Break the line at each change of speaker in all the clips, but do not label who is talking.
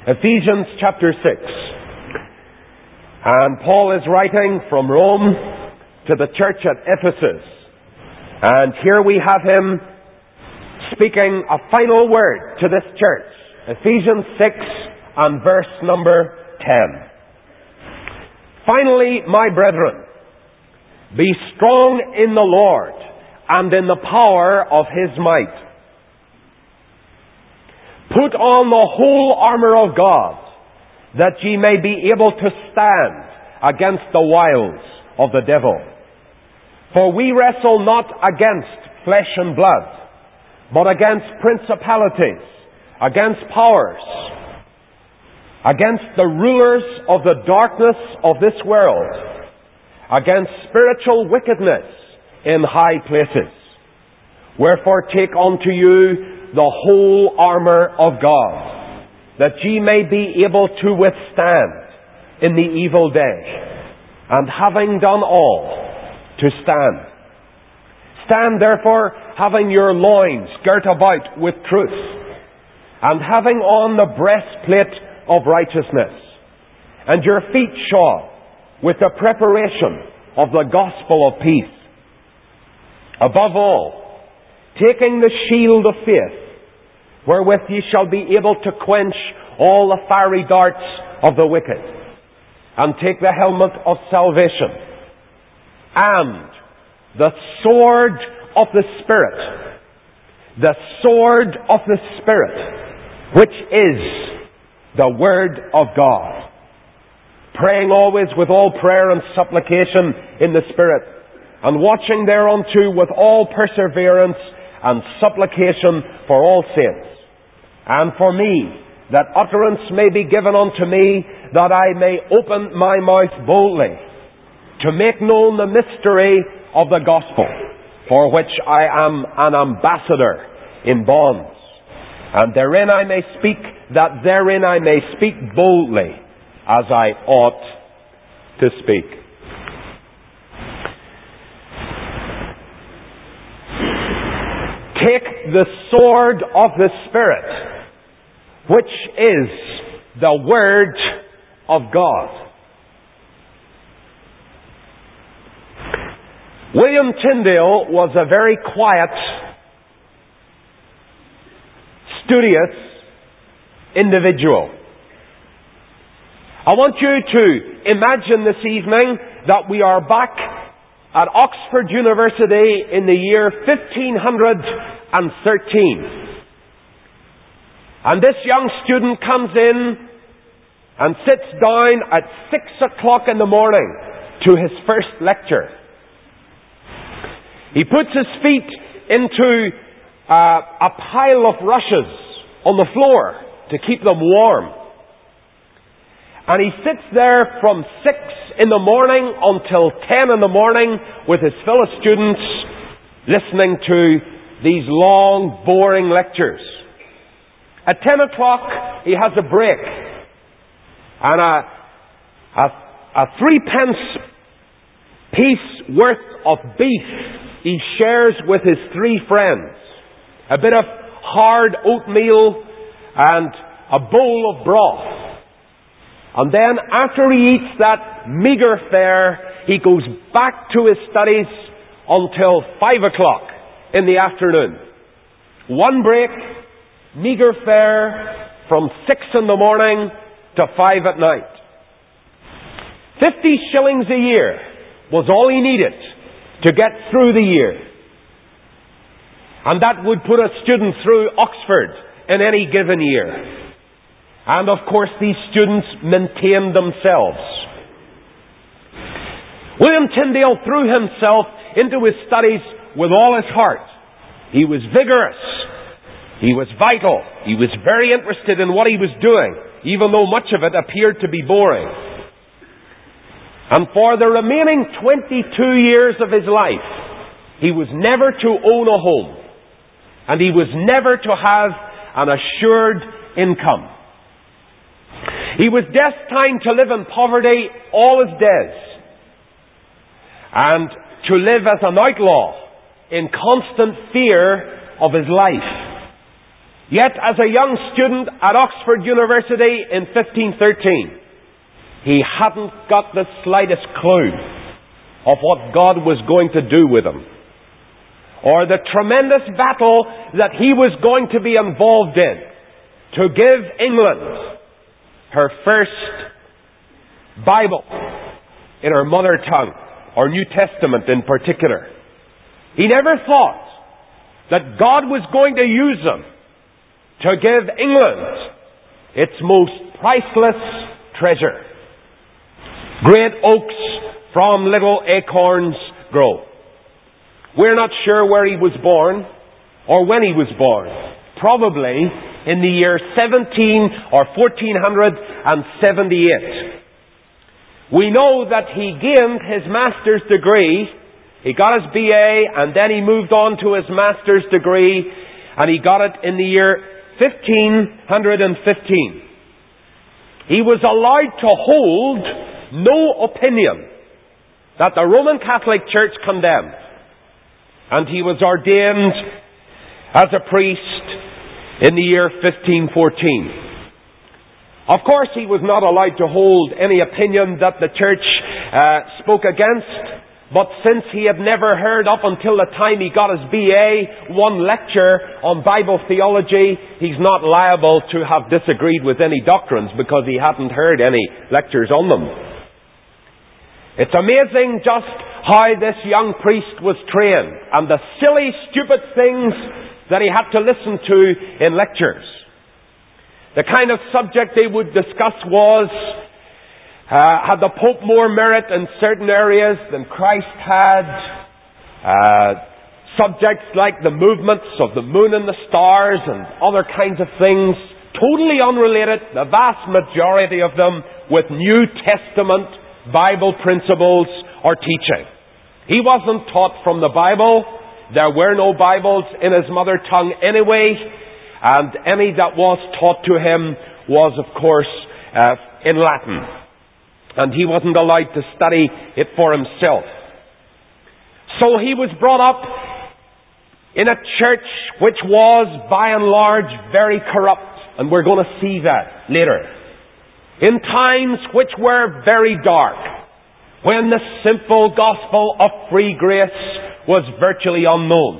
Ephesians chapter 6. And Paul is writing from Rome to the church at Ephesus. And here we have him speaking a final word to this church. Ephesians 6 and verse number 10. Finally, my brethren, be strong in the Lord and in the power of His might. Put on the whole armour of God, that ye may be able to stand against the wiles of the devil. For we wrestle not against flesh and blood, but against principalities, against powers, against the rulers of the darkness of this world, against spiritual wickedness in high places. Wherefore take unto you the whole armour of God, that ye may be able to withstand in the evil day, and having done all, to stand. Stand therefore, having your loins girt about with truth, and having on the breastplate of righteousness, and your feet shod with the preparation of the gospel of peace. Above all, taking the shield of faith, wherewith ye shall be able to quench all the fiery darts of the wicked, and take the helmet of salvation, and the sword of the Spirit, which is the Word of God, praying always with all prayer and supplication in the Spirit, and watching thereunto with all perseverance and supplication for all saints, and for me, that utterance may be given unto me, that I may open my mouth boldly, to make known the mystery of the gospel, for which I am an ambassador in bonds, and therein I may speak boldly, as I ought to speak. Take the sword of the Spirit, which is the Word of God. William Tyndale was a very quiet, studious individual. I want you to imagine this evening that we are back at Oxford University in the year 1513. And this young student comes in and sits down at 6 o'clock in the morning to his first lecture. He puts his feet into a pile of rushes on the floor to keep them warm. And he sits there from 6 in the morning until 10 in the morning with his fellow students, listening to these long, boring lectures. At 10 o'clock, he has a break. And a 3-pence piece worth of beef he shares with his 3 friends. A bit of hard oatmeal and a bowl of broth. And then after he eats that meagre fare, he goes back to his studies until 5 o'clock in the afternoon. One break, meagre fare from 6 in the morning to 5 at night. 50 shillings a year was all he needed to get through the year. And that would put a student through Oxford in any given year. And of course these students maintained themselves. William Tyndale threw himself into his studies with all his heart. He was vigorous. He was vital. He was very interested in what he was doing, even though much of it appeared to be boring. And for the remaining 22 years of his life, he was never to own a home. And he was never to have an assured income. He was destined to live in poverty all his days, and to live as an outlaw in constant fear of his life. Yet, as a young student at Oxford University in 1513, he hadn't got the slightest clue of what God was going to do with him, or the tremendous battle that he was going to be involved in to give England her first Bible in her mother tongue, or New Testament in particular. He never thought that God was going to use him to give England its most priceless treasure. Great oaks from little acorns grow. We're not sure where he was born or when he was born. Probably in the year 1478. We know that he gained his master's degree. He got his BA, and then he moved on to his master's degree, and he got it in the year 1515. He was allowed to hold no opinion that the Roman Catholic Church condemned. And he was ordained as a priest in the year 1514. Of course, he was not allowed to hold any opinion that the Church spoke against. But since he had never heard up until the time he got his BA one lecture on Bible theology, he's not liable to have disagreed with any doctrines because he hadn't heard any lectures on them. It's amazing just how this young priest was trained and the silly, stupid things that he had to listen to in lectures. The kind of subject they would discuss was, had the Pope more merit in certain areas than Christ had? Subjects like the movements of the moon and the stars and other kinds of things, totally unrelated, the vast majority of them with New Testament Bible principles or teaching. He wasn't taught from the Bible. There were no Bibles in his mother tongue anyway, and any that was taught to him was, of course, in Latin. And he wasn't allowed to study it for himself. So he was brought up in a church which was, by and large, very corrupt. And we're going to see that later. In times which were very dark, when the simple gospel of free grace was virtually unknown.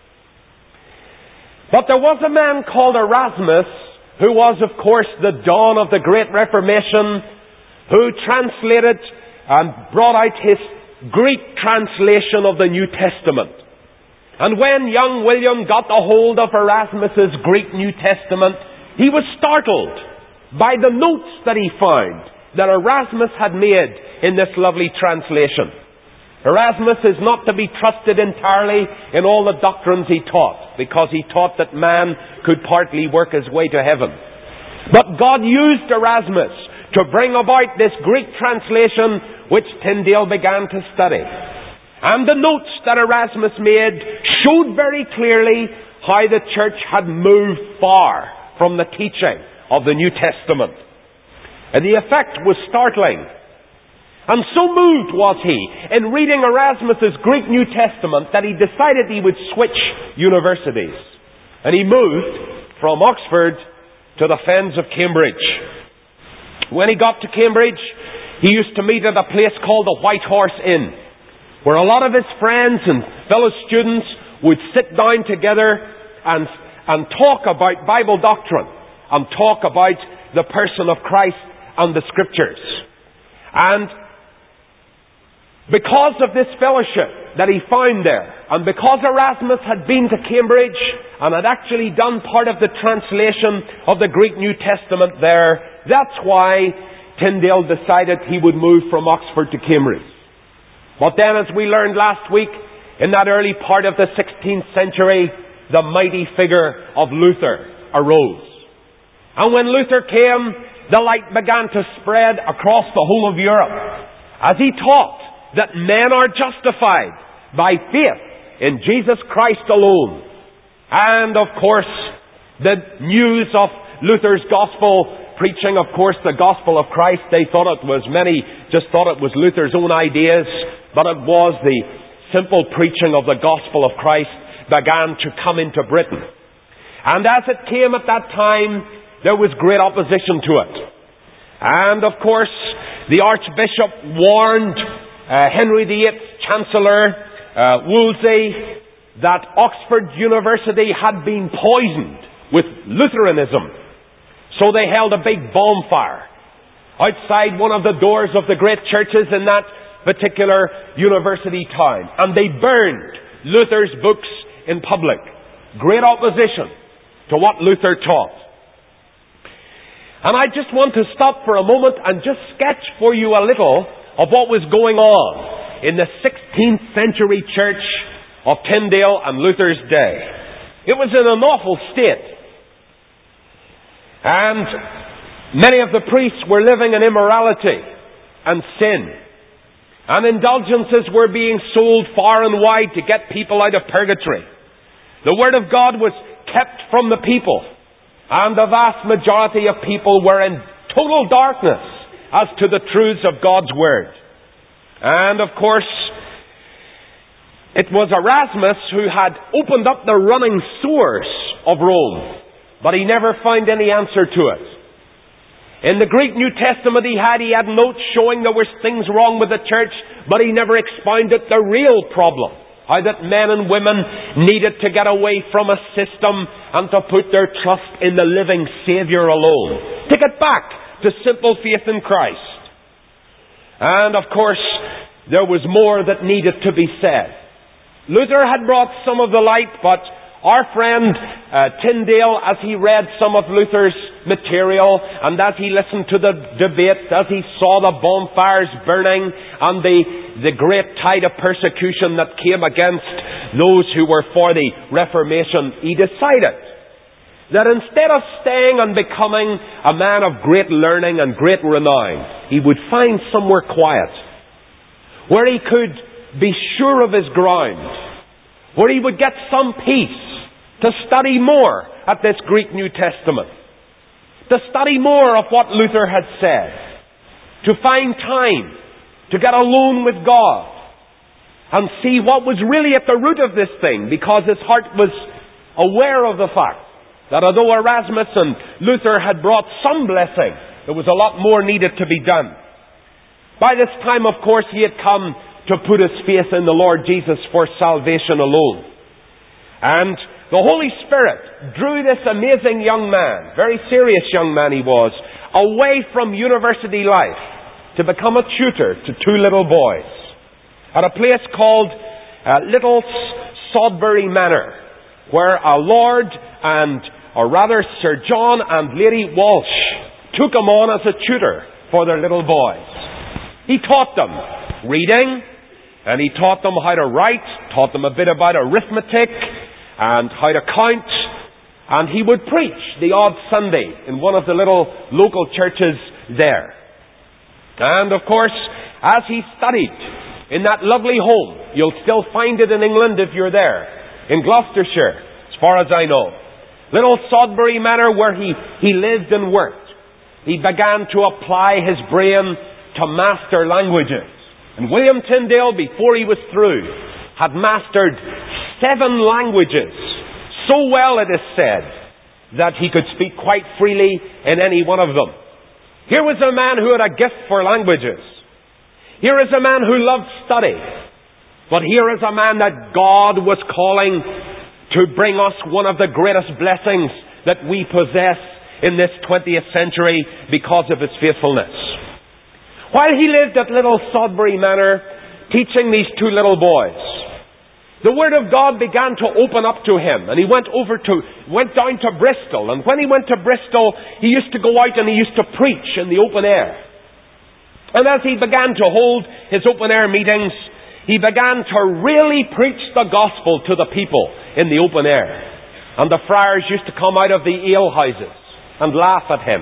But there was a man called Erasmus, who was, of course, the dawn of the Great Reformation, who translated and brought out his Greek translation of the New Testament. And when young William got a hold of Erasmus's Greek New Testament, he was startled by the notes that he found that Erasmus had made in this lovely translation. Erasmus is not to be trusted entirely in all the doctrines he taught, because he taught that man could partly work his way to heaven. But God used Erasmus to bring about this Greek translation which Tyndale began to study. And the notes that Erasmus made showed very clearly how the church had moved far from the teaching of the New Testament. And the effect was startling. And so moved was he in reading Erasmus's Greek New Testament that he decided he would switch universities. And he moved from Oxford to the fens of Cambridge. When he got to Cambridge, he used to meet at a place called the White Horse Inn, where a lot of his friends and fellow students would sit down together and talk about Bible doctrine and talk about the person of Christ and the Scriptures. And because of this fellowship that he found there, and because Erasmus had been to Cambridge and had actually done part of the translation of the Greek New Testament there, that's why Tyndale decided he would move from Oxford to Cambridge. But then, as we learned last week, in that early part of the 16th century, the mighty figure of Luther arose. And when Luther came, the light began to spread across the whole of Europe as he taught that men are justified by faith in Jesus Christ alone. And, of course, the news of Luther's gospel preaching, of course, the gospel of Christ, many just thought it was Luther's own ideas, but it was the simple preaching of the gospel of Christ began to come into Britain. And as it came at that time, there was great opposition to it. And of course, the Archbishop warned Henry VIII's Chancellor, Wolsey, that Oxford University had been poisoned with Lutheranism. So they held a big bonfire outside one of the doors of the great churches in that particular university town. And they burned Luther's books in public. Great opposition to what Luther taught. And I just want to stop for a moment and just sketch for you a little of what was going on in the 16th century church of Tyndale and Luther's day. It was in an awful state. And many of the priests were living in immorality and sin. And indulgences were being sold far and wide to get people out of purgatory. The Word of God was kept from the people. And the vast majority of people were in total darkness as to the truths of God's Word. And of course, it was Erasmus who had opened up the running sewers of Rome. But he never found any answer to it. In the Greek New Testament he had notes showing there were things wrong with the church, but he never expounded the real problem. How that men and women needed to get away from a system and to put their trust in the living Saviour alone. To get back to simple faith in Christ. And of course, there was more that needed to be said. Luther had brought some of the light, but our friend Tyndale, as he read some of Luther's material, and as he listened to the debate, as he saw the bonfires burning, and the great tide of persecution that came against those who were for the Reformation, he decided that instead of staying and becoming a man of great learning and great renown, he would find somewhere quiet, where he could be sure of his ground, where he would get some peace to study more at this Greek New Testament, to study more of what Luther had said, to find time to get alone with God and see what was really at the root of this thing, because his heart was aware of the fact that although Erasmus and Luther had brought some blessing, there was a lot more needed to be done. By this time, of course, he had come to put his faith in the Lord Jesus for salvation alone. And the Holy Spirit drew this amazing young man, very serious young man he was, away from university life to become a tutor to two little boys at a place called Little Sodbury Manor, where our Lord or rather Sir John and Lady Walsh took him on as a tutor for their little boys. He taught them reading, and he taught them how to write, taught them a bit about arithmetic, and how to count, and he would preach the odd Sunday in one of the little local churches there. And of course, as he studied in that lovely home, you'll still find it in England if you're there, in Gloucestershire, as far as I know, Little Sodbury Manor, where he lived and worked, he began to apply his brain to master languages. And William Tyndale, before he was through, had mastered 7 languages. So well, it is said, that he could speak quite freely in any one of them. Here was a man who had a gift for languages. Here is a man who loved study. But here is a man that God was calling to bring us one of the greatest blessings that we possess in this 20th century because of his faithfulness. While he lived at Little Sodbury Manor, teaching these two little boys, the Word of God began to open up to him, and he went down to Bristol. And when he went to Bristol, he used to go out and he used to preach in the open air. And as he began to hold his open air meetings, he began to really preach the gospel to the people in the open air. And the friars used to come out of the alehouses and laugh at him.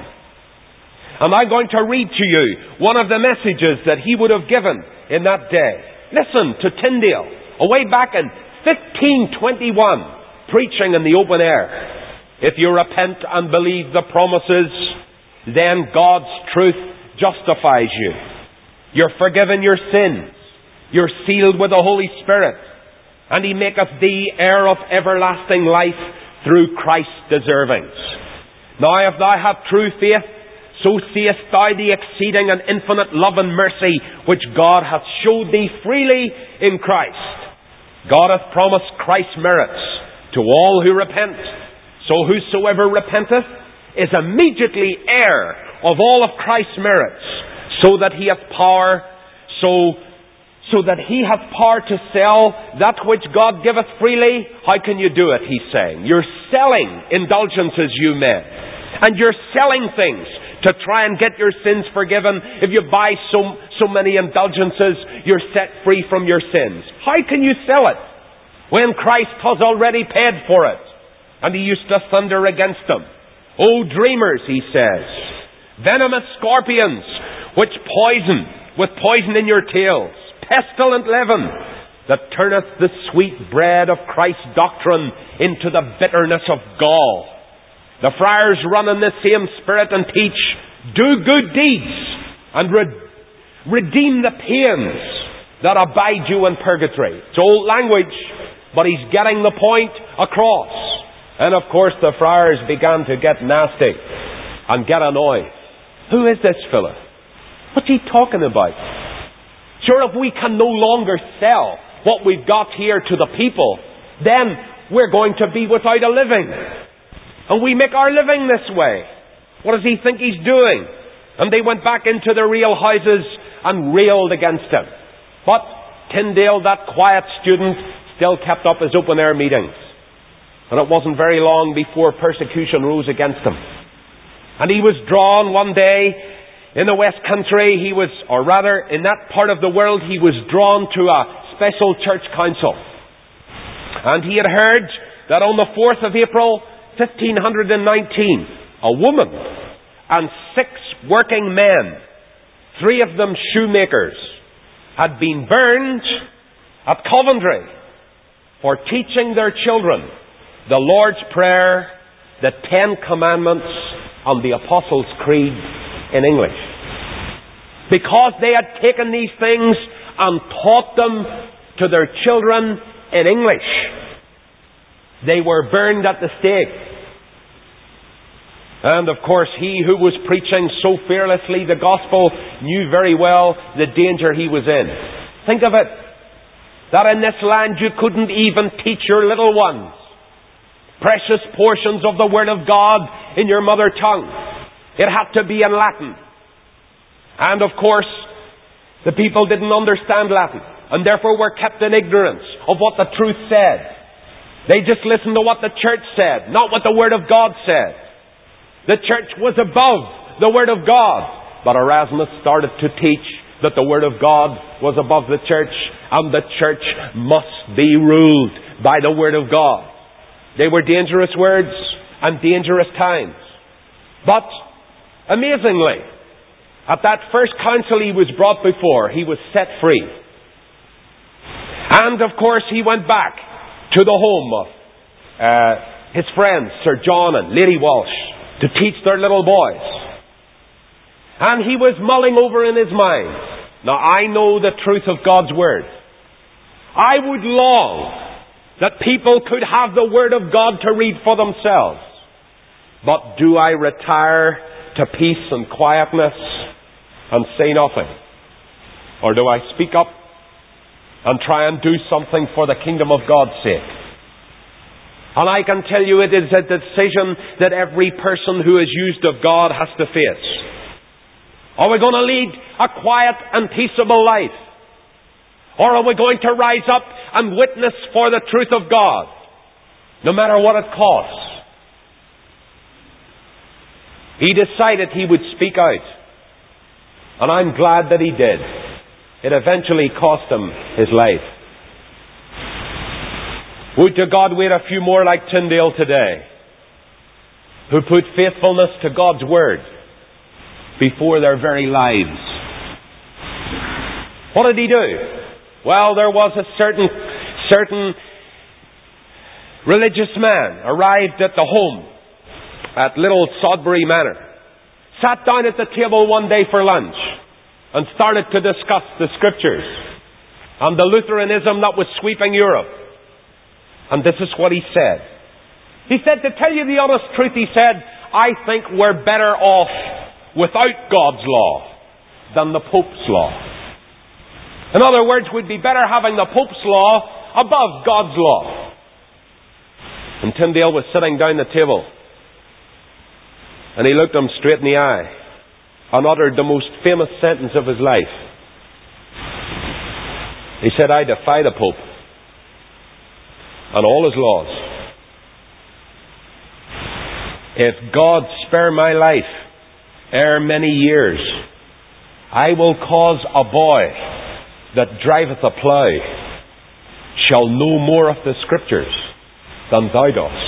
And I'm going to read to you one of the messages that he would have given in that day. Listen to Tyndale, away back in 1521, preaching in the open air. If you repent and believe the promises, then God's truth justifies you. You're forgiven your sins. You're sealed with the Holy Spirit. And He maketh thee heir of everlasting life through Christ's deservings. Now if thou have true faith, so seest thou the exceeding and infinite love and mercy which God hath showed thee freely in Christ. God hath promised Christ's merits to all who repent. So whosoever repenteth is immediately heir of all of Christ's merits, so that he hath power, so that he hath power to sell that which God giveth freely. How can you do it, he's saying? You're selling indulgences, you men. And you're selling things to try and get your sins forgiven. If you buy so many indulgences, you're set free from your sins. How can you sell it when Christ has already paid for it? And he used to thunder against them. O dreamers, he says, venomous scorpions, which poison, with poison in your tails, pestilent leaven, that turneth the sweet bread of Christ's doctrine into the bitterness of gall. The friars run in the same spirit and teach, do good deeds and redeem the pains that abide you in purgatory. It's old language, but he's getting the point across. And of course the friars began to get nasty and get annoyed. Who is this fellow? What's he talking about? Sure, if we can no longer sell what we've got here to the people, then we're going to be without a living. And we make our living this way. What does he think he's doing? And they went back into their real houses and railed against him. But Tyndale, that quiet student, still kept up his open-air meetings. And it wasn't very long before persecution rose against him. And he was drawn one day in the West Country, in that part of the world, he was drawn to a special church council. And he had heard that on the 4th of April, 1519, a woman and 6 working men, 3 of them shoemakers, had been burned at Coventry for teaching their children the Lord's Prayer, the 10 Commandments, and the Apostles' Creed in English. Because they had taken these things and taught them to their children in English, they were burned at the stake. And of course, he who was preaching so fearlessly the gospel knew very well the danger he was in. Think of it, that in this land you couldn't even teach your little ones precious portions of the Word of God in your mother tongue. It had to be in Latin. And of course, the people didn't understand Latin, and therefore were kept in ignorance of what the truth said. They just listened to what the church said, not what the Word of God said. The church was above the Word of God. But Erasmus started to teach that the Word of God was above the church, and the church must be ruled by the Word of God. They were dangerous words and dangerous times. But, amazingly, at that first council he was brought before, he was set free. And, of course, he went back to the home of his friends, Sir John and Lady Walsh, to teach their little boys. And he was mulling over in his mind, now I know the truth of God's Word. I would long that people could have the Word of God to read for themselves. But do I retire to peace and quietness and say nothing? Or do I speak up and try and do something for the kingdom of God's sake? And I can tell you it is a decision that every person who is used of God has to face. Are we going to lead a quiet and peaceable life? Or are we going to rise up and witness for the truth of God, no matter what it costs? He decided he would speak out. And I'm glad that he did. It eventually cost him his life. Would to God we had a few more like Tyndale today, who put faithfulness to God's Word before their very lives. What did he do? Well, there was a certain religious man arrived at the home at Little Sodbury Manor, sat down at the table one day for lunch and started to discuss the Scriptures and the Lutheranism that was sweeping Europe. And this is what he said. He said, to tell you the honest truth, he said, I think we're better off without God's law than the Pope's law. In other words, we'd be better having the Pope's law above God's law. And Tyndale was sitting down the table, and he looked him straight in the eye and uttered the most famous sentence of his life. He said, I defy the Pope and all his laws. If God spare my life ere many years, I will cause a boy that driveth a plough shall know more of the Scriptures than thou dost.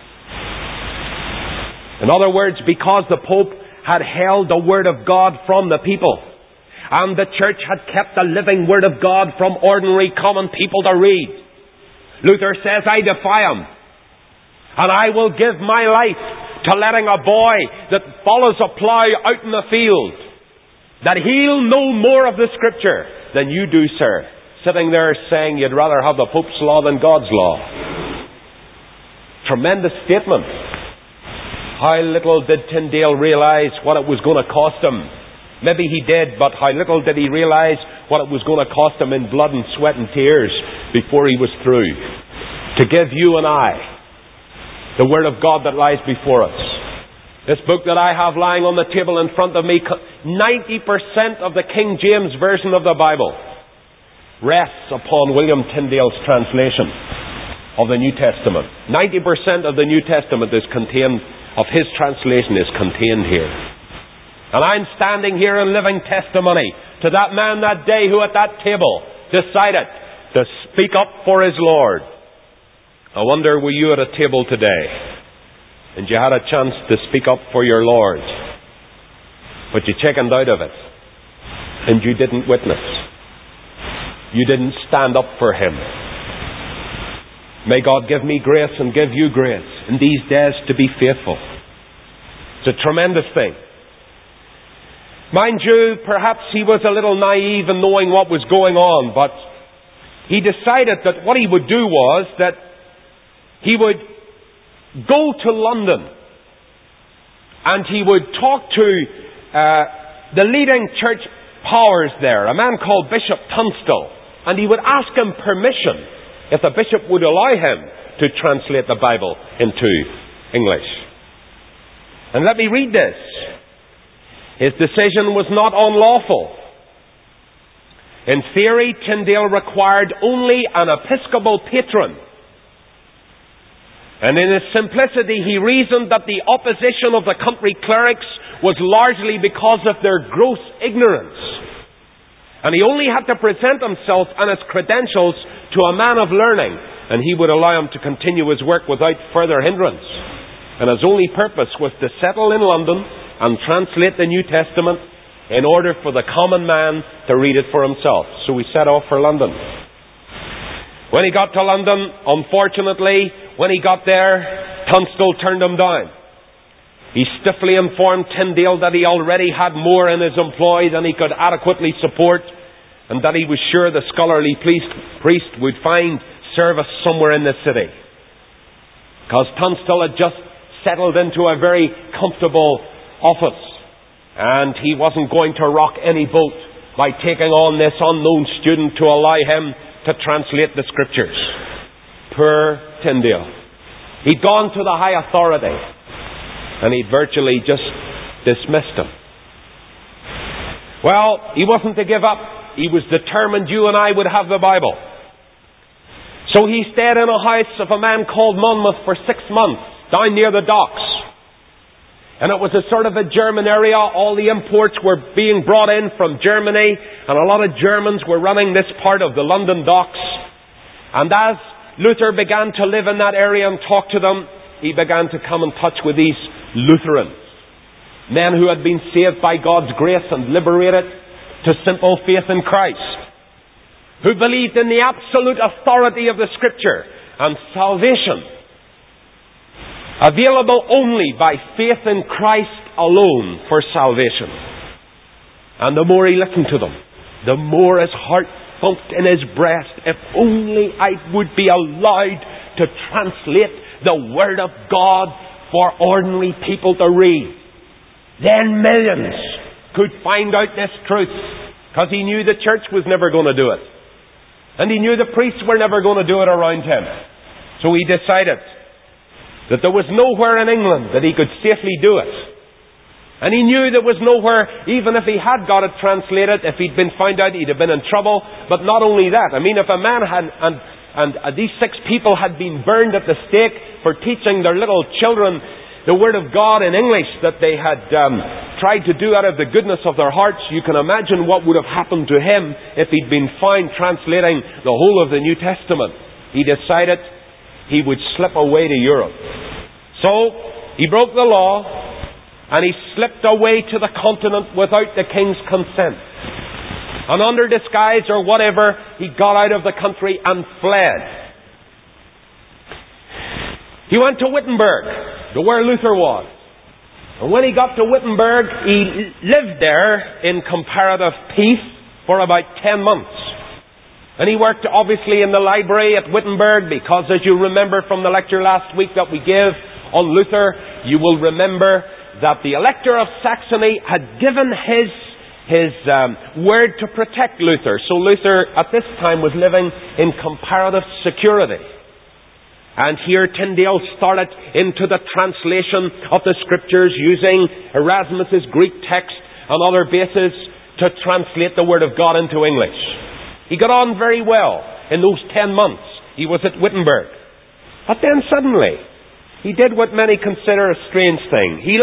In other words, because the Pope had held the Word of God from the people, and the Church had kept the living Word of God from ordinary common people to read, Luther says, I defy him, and I will give my life to letting a boy that follows a plough out in the field, that he'll know more of the Scripture than you do, sir, sitting there saying you'd rather have the Pope's law than God's law. Tremendous statement. How little did Tyndale realize what it was going to cost him. Maybe he did, but how little did he realize what it was going to cost him in blood and sweat and tears before he was through. To give you and I the Word of God that lies before us. This book that I have lying on the table in front of me, 90% of the King James Version of the Bible rests upon William Tyndale's translation of the New Testament. 90% of the New Testament is contained, of his translation is contained here. And I'm standing here in living testimony to that man that day who at that table decided to speak up for his Lord. I wonder, were you at a table today and you had a chance to speak up for your Lord, but you chickened out of it and you didn't witness? You didn't stand up for him. May God give me grace and give you grace in these days to be faithful. It's a tremendous thing. Mind you, perhaps he was a little naive in knowing what was going on, but he decided that what he would do was that he would go to London and he would talk to the leading church powers there, a man called Bishop Tunstall, and he would ask him permission if the bishop would allow him to translate the Bible into English. And let me read this. His decision was not unlawful. In theory, Tyndale required only an episcopal patron. And in his simplicity, he reasoned that the opposition of the country clerics was largely because of their gross ignorance. And he only had to present himself and his credentials to a man of learning, and he would allow him to continue his work without further hindrance. And his only purpose was to settle in London and translate the New Testament in order for the common man to read it for himself. So he set off for London. When he got to London, unfortunately, when he got there, Tunstall turned him down. He stiffly informed Tyndale that he already had more in his employ than he could adequately support, and that he was sure the scholarly priest would find service somewhere in the city. Because Tunstall had just settled into a very comfortable office, and he wasn't going to rock any boat by taking on this unknown student to allow him to translate the Scriptures. Poor Tyndale. He'd gone to the high authority, and he virtually just dismissed him. Well, he wasn't to give up. He was determined you and I would have the Bible. So he stayed in a house of a man called Monmouth for 6 months, down near the docks. And it was a sort of a German area. All the imports were being brought in from Germany, and a lot of Germans were running this part of the London docks. And as Luther began to live in that area and talk to them, he began to come in touch with these Lutherans. Men who had been saved by God's grace and liberated to simple faith in Christ. Who believed in the absolute authority of the Scripture and salvation available only by faith in Christ alone for salvation. And the more he listened to them, the more his heart thumped in his breast. If only I would be allowed to translate the Word of God for ordinary people to read. Then millions could find out this truth, because he knew the church was never going to do it. And he knew the priests were never going to do it around him. So he decided that there was nowhere in England that he could safely do it. And he knew there was nowhere, even if he had got it translated, if he'd been found out, he'd have been in trouble. But not only that, I mean, if a man had, and these 6 people had been burned at the stake for teaching their little children the Word of God in English that they had tried to do out of the goodness of their hearts, you can imagine what would have happened to him if he'd been found translating the whole of the New Testament. He decided he would slip away to Europe. So, he broke the law, and he slipped away to the continent without the king's consent. And under disguise or whatever, he got out of the country and fled. He went to Wittenberg, to where Luther was. And when he got to Wittenberg, he lived there in comparative peace for about 10 months. And he worked obviously in the library at Wittenberg, because as you remember from the lecture last week that we gave on Luther, you will remember that the Elector of Saxony had given his word to protect Luther. So Luther at this time was living in comparative security. And here Tyndale started into the translation of the Scriptures using Erasmus's Greek text and other bases to translate the Word of God into English. He got on very well in those 10 months he was at Wittenberg. But then suddenly, he did what many consider a strange thing. He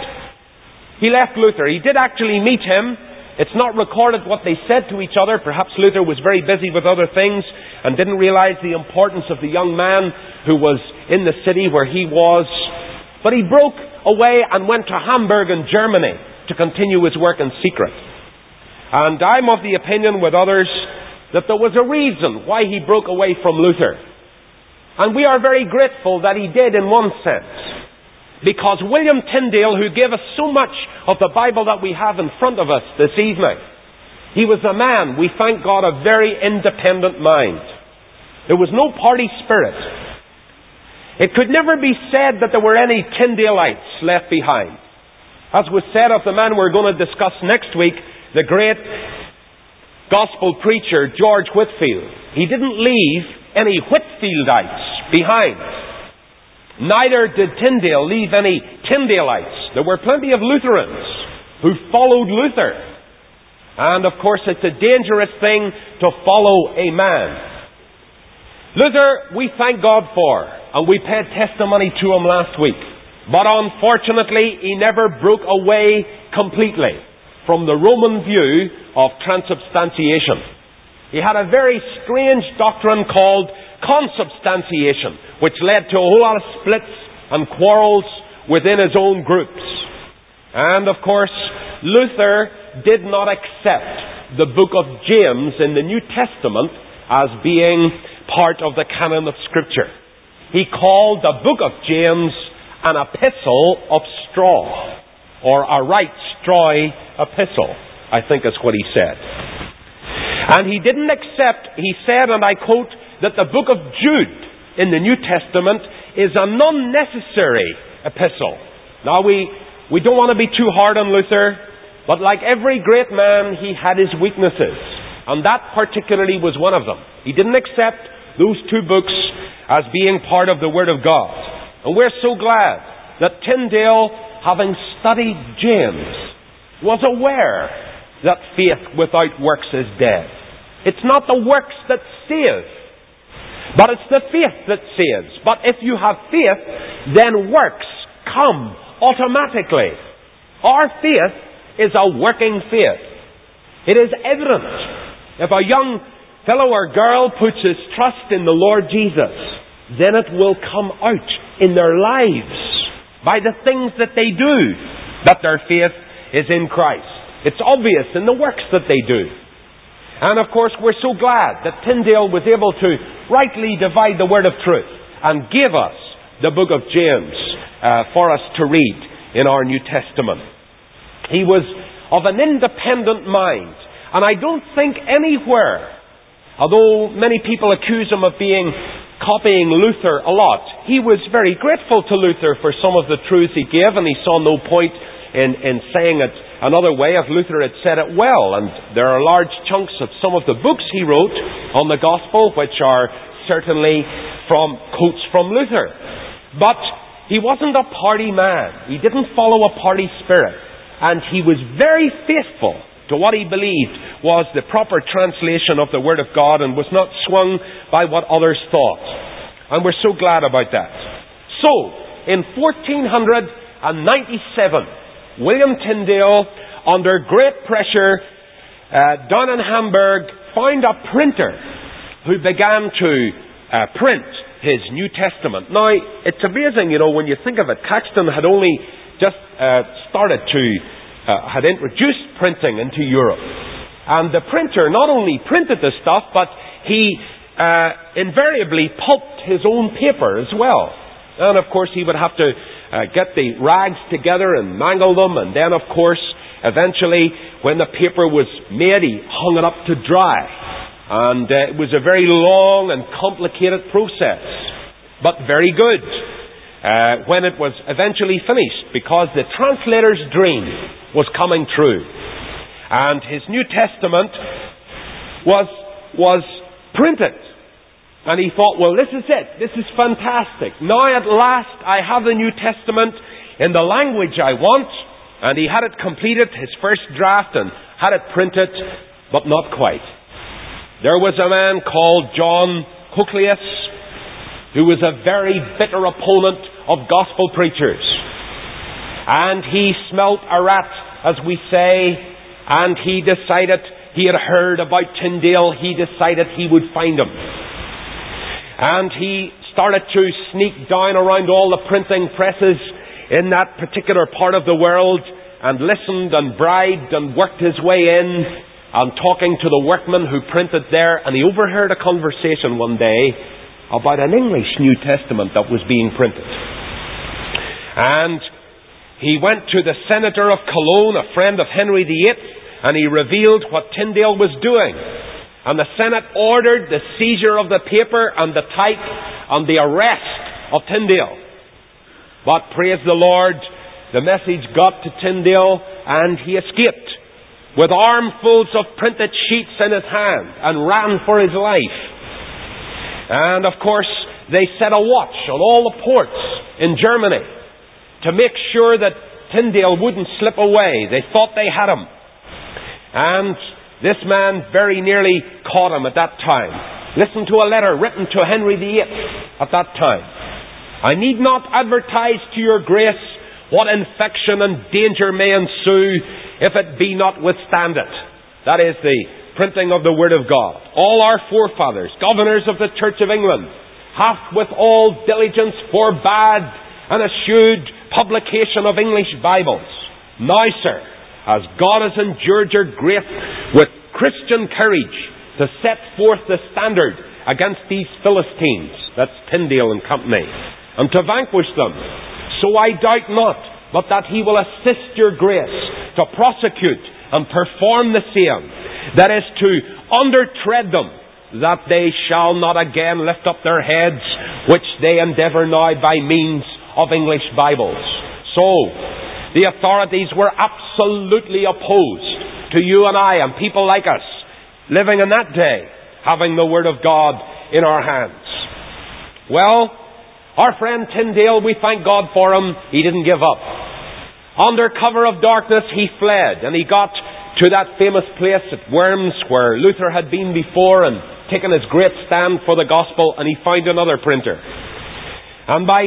left Luther. He did actually meet him. It's not recorded what they said to each other. Perhaps Luther was very busy with other things and didn't realize the importance of the young man who was in the city where he was. But he broke away and went to Hamburg in Germany to continue his work in secret. And I'm of the opinion with others that there was a reason why he broke away from Luther. And we are very grateful that he did in one sense. Because William Tyndale, who gave us so much of the Bible that we have in front of us this evening, he was a man, we thank God, of very independent mind. There was no party spirit. It could never be said that there were any Tyndalites left behind. As was said of the man we're going to discuss next week, the great gospel preacher George Whitefield. He didn't leave any Whitefieldites behind. Neither did Tyndale leave any Tyndalites. There were plenty of Lutherans who followed Luther. And of course it's a dangerous thing to follow a man. Luther, we thank God for, and we paid testimony to him last week. But unfortunately, he never broke away completely from the Roman view of transubstantiation. He had a very strange doctrine called consubstantiation, which led to a whole lot of splits and quarrels within his own groups. And of course, Luther did not accept the book of James in the New Testament as being part of the canon of Scripture. He called the book of James an epistle of straw, or a right strawy epistle, I think is what he said. And he didn't accept, he said, and I quote, that the book of Jude in the New Testament is an unnecessary epistle. Now we don't want to be too hard on Luther, but like every great man, he had his weaknesses. And that particularly was one of them. He didn't accept those two books as being part of the Word of God. And we're so glad that Tyndale, having studied James, was aware that faith without works is dead. It's not the works that save, but it's the faith that saves. But if you have faith, then works come automatically. Our faith is a working faith. It is evident. If a young fellow or girl puts his trust in the Lord Jesus, then it will come out in their lives by the things that they do, that their faith is in Christ. It's obvious in the works that they do. And of course, we're so glad that Tyndale was able to rightly divide the word of truth and give us the book of James for us to read in our New Testament. He was of an independent mind. And I don't think anywhere, although many people accuse him of being copying Luther a lot. He was very grateful to Luther for some of the truths he gave, and he saw no point in saying it another way if Luther had said it well. And there are large chunks of some of the books he wrote on the gospel which are certainly from quotes from Luther. But he wasn't a party man. He didn't follow a party spirit. And he was very faithful to what he believed was the proper translation of the Word of God, and was not swung by what others thought. And we're so glad about that. So, in 1497, William Tyndale, under great pressure, down in Hamburg, found a printer who began to print his New Testament. Now, it's amazing, when you think of it. Caxton had only just had introduced printing into Europe. And the printer not only printed the stuff, but he invariably pulped his own paper as well. And of course he would have to get the rags together and mangle them, and then of course eventually when the paper was made he hung it up to dry. And it was a very long and complicated process, but very good when it was eventually finished, because the translator's dream was coming true. And his New Testament was printed. And he thought, well, this is it. This is fantastic. Now at last I have the New Testament in the language I want. And he had it completed, his first draft, and had it printed, but not quite. There was a man called John Cochleus, who was a very bitter opponent of gospel preachers. And he smelt a rat, as we say, and he decided, he had heard about Tyndale, he decided he would find him. And he started to sneak down around all the printing presses in that particular part of the world, and listened and bribed and worked his way in, and talking to the workmen who printed there. And he overheard a conversation one day about an English New Testament that was being printed. And he went to the senator of Cologne, a friend of Henry VIII, and he revealed what Tyndale was doing. And the Senate ordered the seizure of the paper and the type and the arrest of Tyndale. But praise the Lord, the message got to Tyndale and he escaped with armfuls of printed sheets in his hand and ran for his life. And of course, they set a watch on all the ports in Germany to make sure that Tyndale wouldn't slip away. They thought they had him. And this man very nearly caught him at that time. Listen to a letter written to Henry VIII at that time. I need not advertise to your grace what infection and danger may ensue if it be notwithstand it. That is the printing of the Word of God. All our forefathers, governors of the Church of England, hath with all diligence forbade and eschewed publication of English Bibles. Now, sir, as God has endured your grace with Christian courage to set forth the standard against these Philistines, that's Tyndale and company, and to vanquish them, so I doubt not, but that he will assist your grace to prosecute and perform the same, that is to undertread them, that they shall not again lift up their heads, which they endeavour now by means of English Bibles. So, the authorities were absolutely opposed to you and I and people like us living in that day, having the Word of God in our hands. Well, our friend Tyndale, we thank God for him, he didn't give up. Under cover of darkness he fled, and he got to that famous place at Worms where Luther had been before and taken his great stand for the gospel, and he found another printer. And by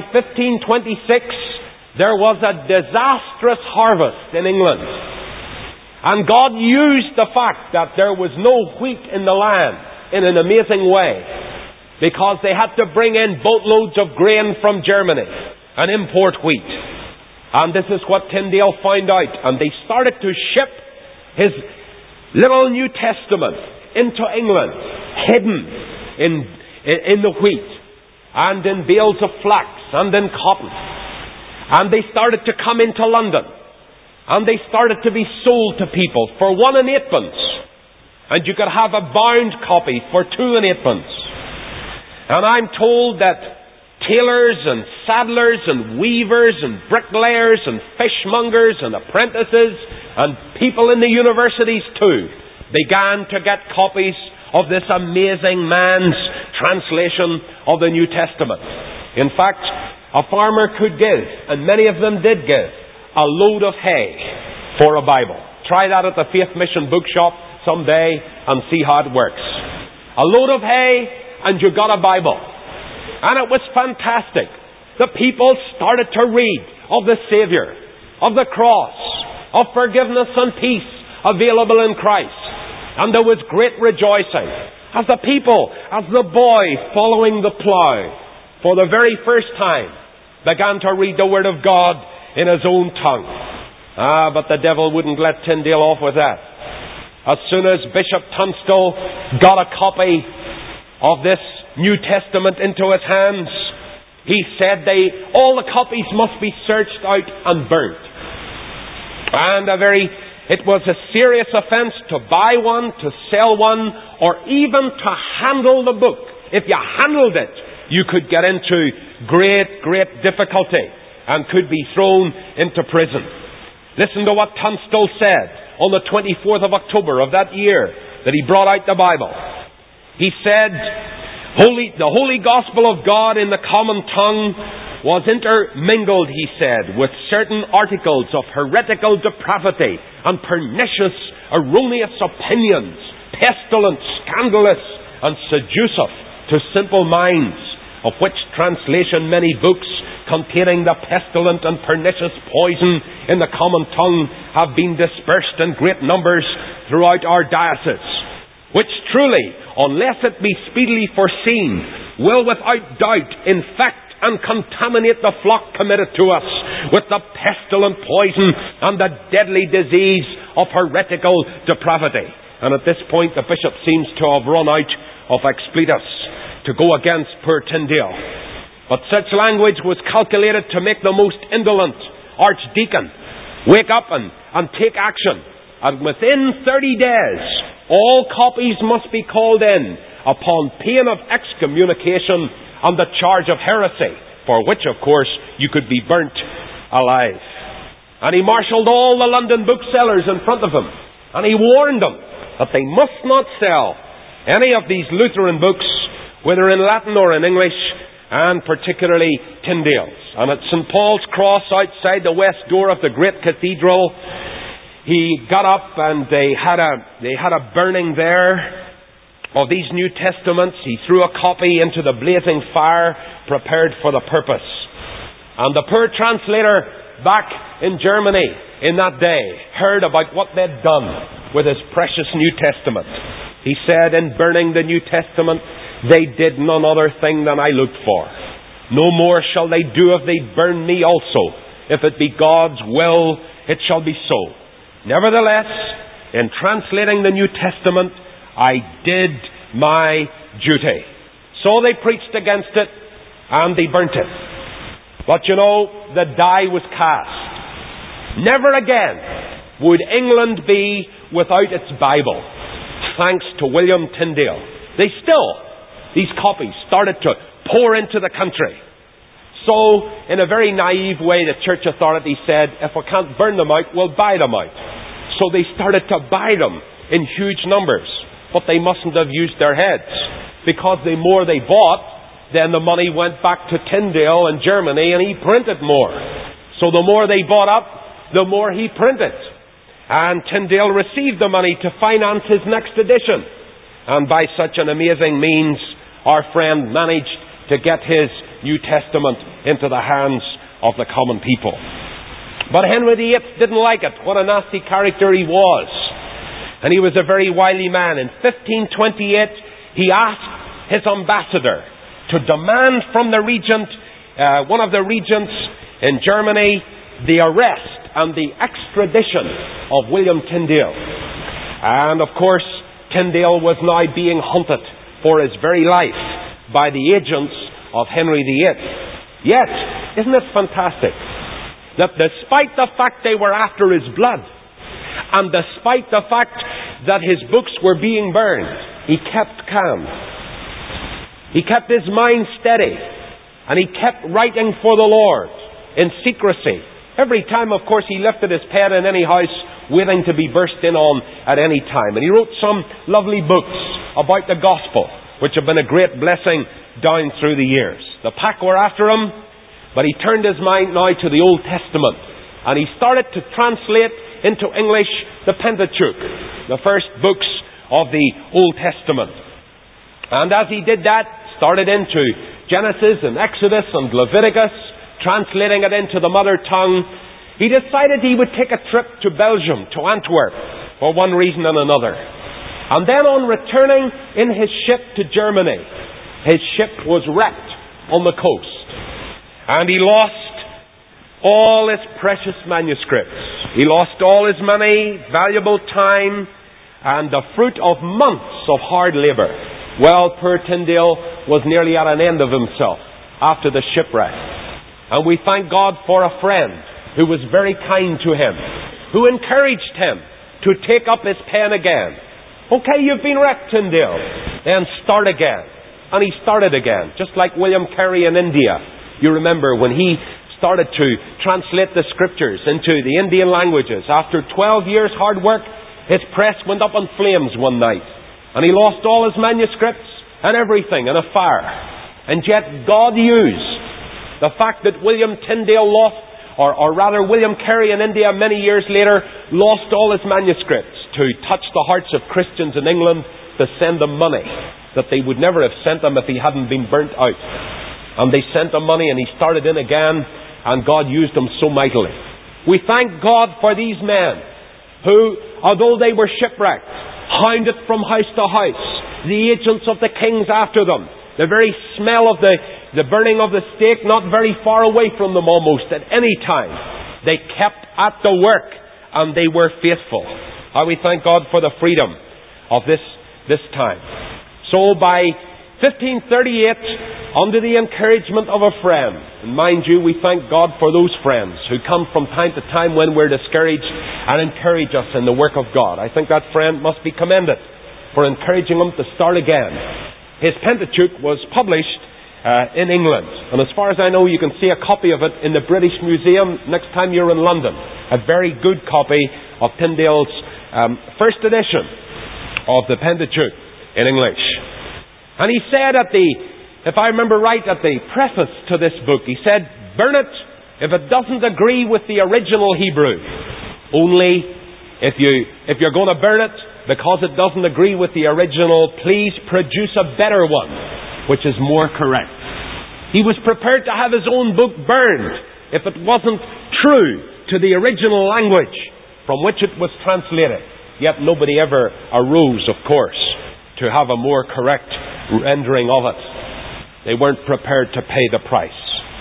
1526 there was a disastrous harvest in England. And God used the fact that there was no wheat in the land in an amazing way, because they had to bring in boatloads of grain from Germany and import wheat. And this is what Tyndale found out. And they started to ship his little New Testament into England, hidden in the wheat, and in bales of flax, and in cotton. And they started to come into London. And they started to be sold to people for 1 and 8 pence. And you could have a bound copy for 2 and 8 pence. And I'm told that tailors and saddlers and weavers and bricklayers and fishmongers and apprentices and people in the universities too began to get copies of this amazing man's translation of the New Testament. In fact, a farmer could give, and many of them did give, a load of hay for a Bible. Try that at the Faith Mission Bookshop someday and see how it works. A load of hay and you got a Bible. And it was fantastic. The people started to read of the Savior, of the cross, of forgiveness and peace available in Christ. And there was great rejoicing as the people, as the boy following the plough for the very first time began to read the Word of God in his own tongue. But the devil wouldn't let Tyndale off with that. As soon as Bishop Tunstall got a copy of this New Testament into his hands, he said all the copies must be searched out and burnt. And it was a serious offence to buy one, to sell one, or even to handle the book. If you handled it, you could get into great, great difficulty and could be thrown into prison. Listen to what Tunstall said on the 24th of October of that year that he brought out the Bible. He said, the Holy Gospel of God in the common tongue was intermingled, he said, with certain articles of heretical depravity and pernicious, erroneous opinions, pestilent, scandalous, and seductive to simple minds, of which translation many books containing the pestilent and pernicious poison in the common tongue have been dispersed in great numbers throughout our diocese, which truly, unless it be speedily foreseen, will without doubt infect and contaminate the flock committed to us with the pestilent poison and the deadly disease of heretical depravity. And at this point the bishop seems to have run out of expletives to go against poor Tyndale. But such language was calculated to make the most indolent archdeacon wake up and take action. And within 30 days, all copies must be called in upon pain of excommunication and the charge of heresy, for which, of course, you could be burnt alive. And he marshalled all the London booksellers in front of him, and he warned them that they must not sell any of these Lutheran books, whether in Latin or in English, and particularly Tyndale's. And at St. Paul's Cross outside the west door of the great cathedral, he got up and they had a burning there of these New Testaments. He threw a copy into the blazing fire prepared for the purpose. And the poor translator back in Germany in that day heard about what they'd done with his precious New Testament. He said, in burning the New Testament, they did none other thing than I looked for. No more shall they do if they burn me also. If it be God's will, it shall be so. Nevertheless, in translating the New Testament, I did my duty. So they preached against it and they burnt it. But you know, the die was cast. Never again would England be without its Bible, thanks to William Tyndale. These copies started to pour into the country. So, in a very naive way, the church authorities said, if we can't burn them out, we'll buy them out. So they started to buy them in huge numbers. But they mustn't have used their heads, because the more they bought, then the money went back to Tyndale in Germany and he printed more. So the more they bought up, the more he printed. And Tyndale received the money to finance his next edition. And by such an amazing means, our friend managed to get his New Testament into the hands of the common people. But Henry VIII didn't like it. What a nasty character he was. And he was a very wily man. In 1528, he asked his ambassador to demand from the regent, one of the regents in Germany, the arrest and the extradition of William Tyndale. And of course, Tyndale was now being hunted for his very life by the agents of Henry VIII. Yet, isn't it fantastic that despite the fact they were after his blood, and despite the fact that his books were being burned, he kept calm. He kept his mind steady, and he kept writing for the Lord in secrecy. Every time, of course, he lifted his pen in any house, waiting to be burst in on at any time. And he wrote some lovely books about the gospel, which have been a great blessing down through the years. The pack were after him, but he turned his mind now to the Old Testament, and he started to translate into English the Pentateuch, the first books of the Old Testament. And as he did that, started into Genesis and Exodus and Leviticus, translating it into the mother tongue, he decided he would take a trip to Belgium, to Antwerp, for one reason and another. And then on returning in his ship to Germany, his ship was wrecked on the coast. And he lost all his precious manuscripts. He lost all his money, valuable time, and the fruit of months of hard labour. Well, poor Tyndale was nearly at an end of himself after the shipwreck. And we thank God for a friend who was very kind to him, who encouraged him to take up his pen again. Okay, you've been wrecked, Tyndale. Then start again. And he started again, just like William Carey in India. You remember when he started to translate the scriptures into the Indian languages. After 12 years hard work, his press went up in flames one night. And he lost all his manuscripts and everything in a fire. And yet God used the fact that William Tyndale lost, or rather William Carey in India many years later lost all his manuscripts, to touch the hearts of Christians in England to send them money that they would never have sent them if he hadn't been burnt out. And they sent him money, and he started in again, and God used them so mightily. We thank God for these men who, although they were shipwrecked, hounded from house to house, the agents of the kings after them, the very smell of the burning of the stake not very far away from them almost at any time. They kept at the work, and they were faithful. How we thank God for the freedom of this time. So by 1538, under the encouragement of a friend, and mind you, we thank God for those friends who come from time to time when we're discouraged and encourage us in the work of God. I think that friend must be commended for encouraging him to start again. His Pentateuch was published in England, and as far as I know, you can see a copy of it in the British Museum next time you're in London. A very good copy of Tyndale's first edition of the Pentateuch in English. And he said if I remember right, at the preface to this book, he said, burn it if it doesn't agree with the original Hebrew. Only if you're going to burn it because it doesn't agree with the original, please produce a better one, which is more correct. He was prepared to have his own book burned if it wasn't true to the original language from which it was translated. Yet nobody ever arose, of course, to have a more correct rendering of it. They weren't prepared to pay the price.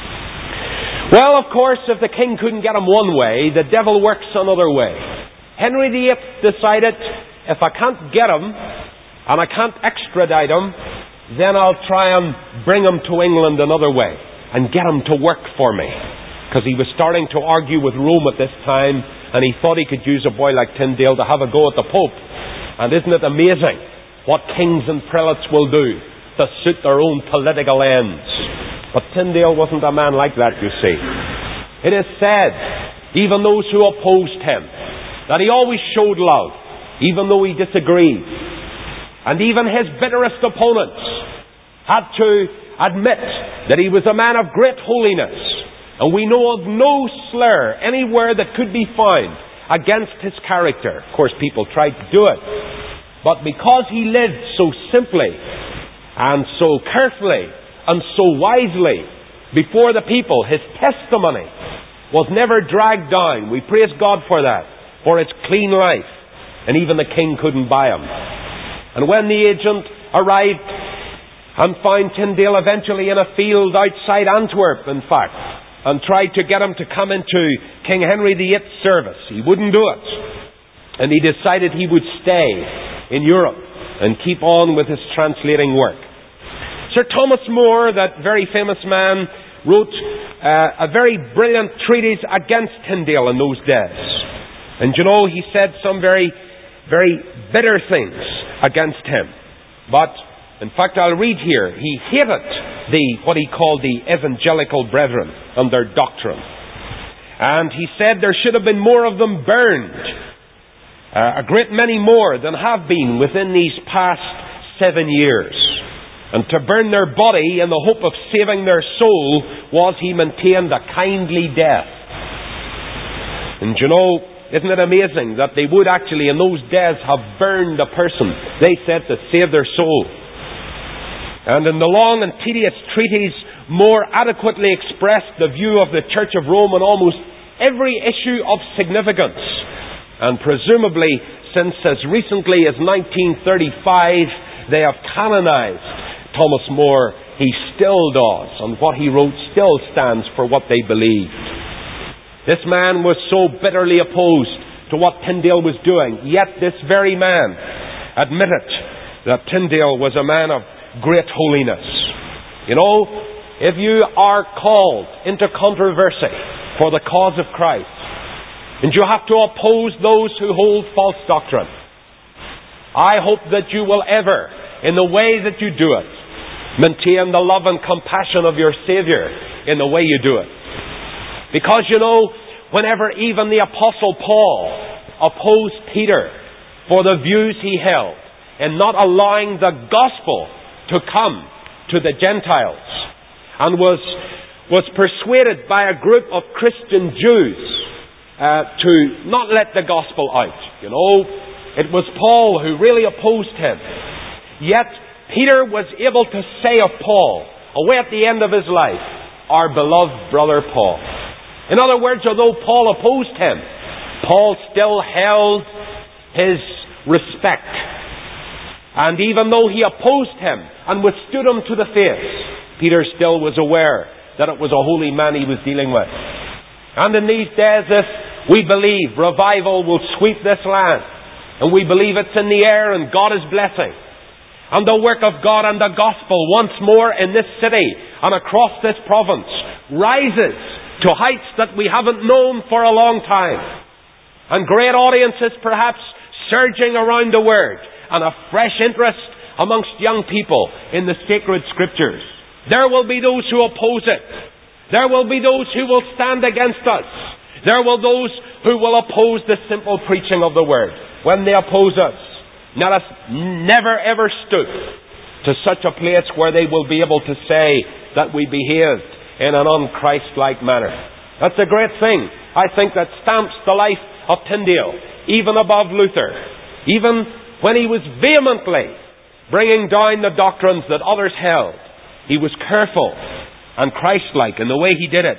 Well, of course, if the king couldn't get him one way, the devil works another way. Henry VIII decided, if I can't get him, and I can't extradite him, then I'll try and bring him to England another way, and get him to work for me. Because he was starting to argue with Rome at this time, and he thought he could use a boy like Tyndale to have a go at the Pope. And isn't it amazing what kings and prelates will do to suit their own political ends? But Tyndale wasn't a man like that, you see. It is said, even those who opposed him, that he always showed love, even though he disagreed. And even his bitterest opponents had to admit that he was a man of great holiness. And we know of no slur anywhere that could be found against his character. Of course, people tried to do it. But because he lived so simply and so carefully and so wisely before the people, his testimony was never dragged down. We praise God for that, for its clean life. And even the king couldn't buy him. And when the agent arrived and found Tyndale eventually in a field outside Antwerp, in fact, and tried to get him to come into King Henry VIII's service, he wouldn't do it. And he decided he would stay in Europe and keep on with his translating work. Sir Thomas More, that very famous man, wrote a very brilliant treatise against Tyndale in those days. And you know, he said some very, very bitter things against him. But In fact, I'll read here. He hated what he called the evangelical brethren and their doctrine. And he said there should have been more of them burned. A great many more than have been within these past 7 years. And to burn their body in the hope of saving their soul was, he maintained, a kindly death. And you know, isn't it amazing that they would actually in those days have burned a person, they said, to save their soul. And in the long and tedious treatise more adequately expressed the view of the Church of Rome on almost every issue of significance. And presumably, since as recently as 1935, they have canonized Thomas More. He still does, and what he wrote still stands for what they believed. This man was so bitterly opposed to what Tyndale was doing, yet this very man admitted that Tyndale was a man of great holiness. You know, if you are called into controversy for the cause of Christ, and you have to oppose those who hold false doctrine, I hope that you will ever, in the way that you do it, maintain the love and compassion of your Saviour in the way you do it. Because, you know, whenever even the Apostle Paul opposed Peter for the views he held in not allowing the gospel to come to the Gentiles, and was persuaded by a group of Christian Jews to not let the gospel out. You know, it was Paul who really opposed him. Yet Peter was able to say of Paul, away at the end of his life, our beloved brother Paul. In other words, although Paul opposed him, Paul still held his respect. And even though he opposed him and withstood him to the face, Peter still was aware that it was a holy man he was dealing with. And in these days, if we believe revival will sweep this land, and we believe it's in the air and God is blessing, and the work of God and the gospel once more in this city and across this province rises to heights that we haven't known for a long time, and great audiences perhaps surging around the Word, and a fresh interest amongst young people in the sacred Scriptures, there will be those who oppose it. There will be those who will stand against us. There will those who will oppose the simple preaching of the Word. When they oppose us, let us never ever stoop to such a place where they will be able to say that we behaved in an un-Christ-like manner. That's a great thing, I think, that stamps the life of Tyndale, even above Luther. Even when he was vehemently bringing down the doctrines that others held, he was careful and Christ-like in the way he did it.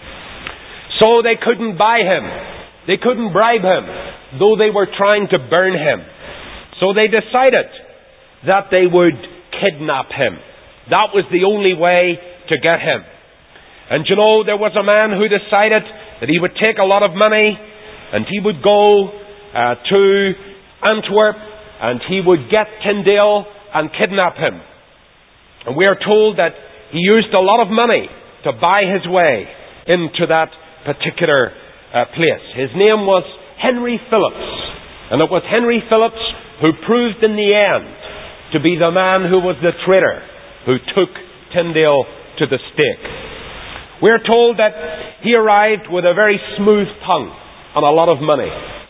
So they couldn't buy him. They couldn't bribe him, though they were trying to burn him. So they decided that they would kidnap him. That was the only way to get him. And you know, there was a man who decided that he would take a lot of money and he would go to Antwerp and he would get Tyndale and kidnap him. And we are told that he used a lot of money to buy his way into that particular place. His name was Henry Phillips. And it was Henry Phillips who proved in the end to be the man who was the traitor who took Tyndale to the stake. We are told that he arrived with a very smooth tongue and a lot of money.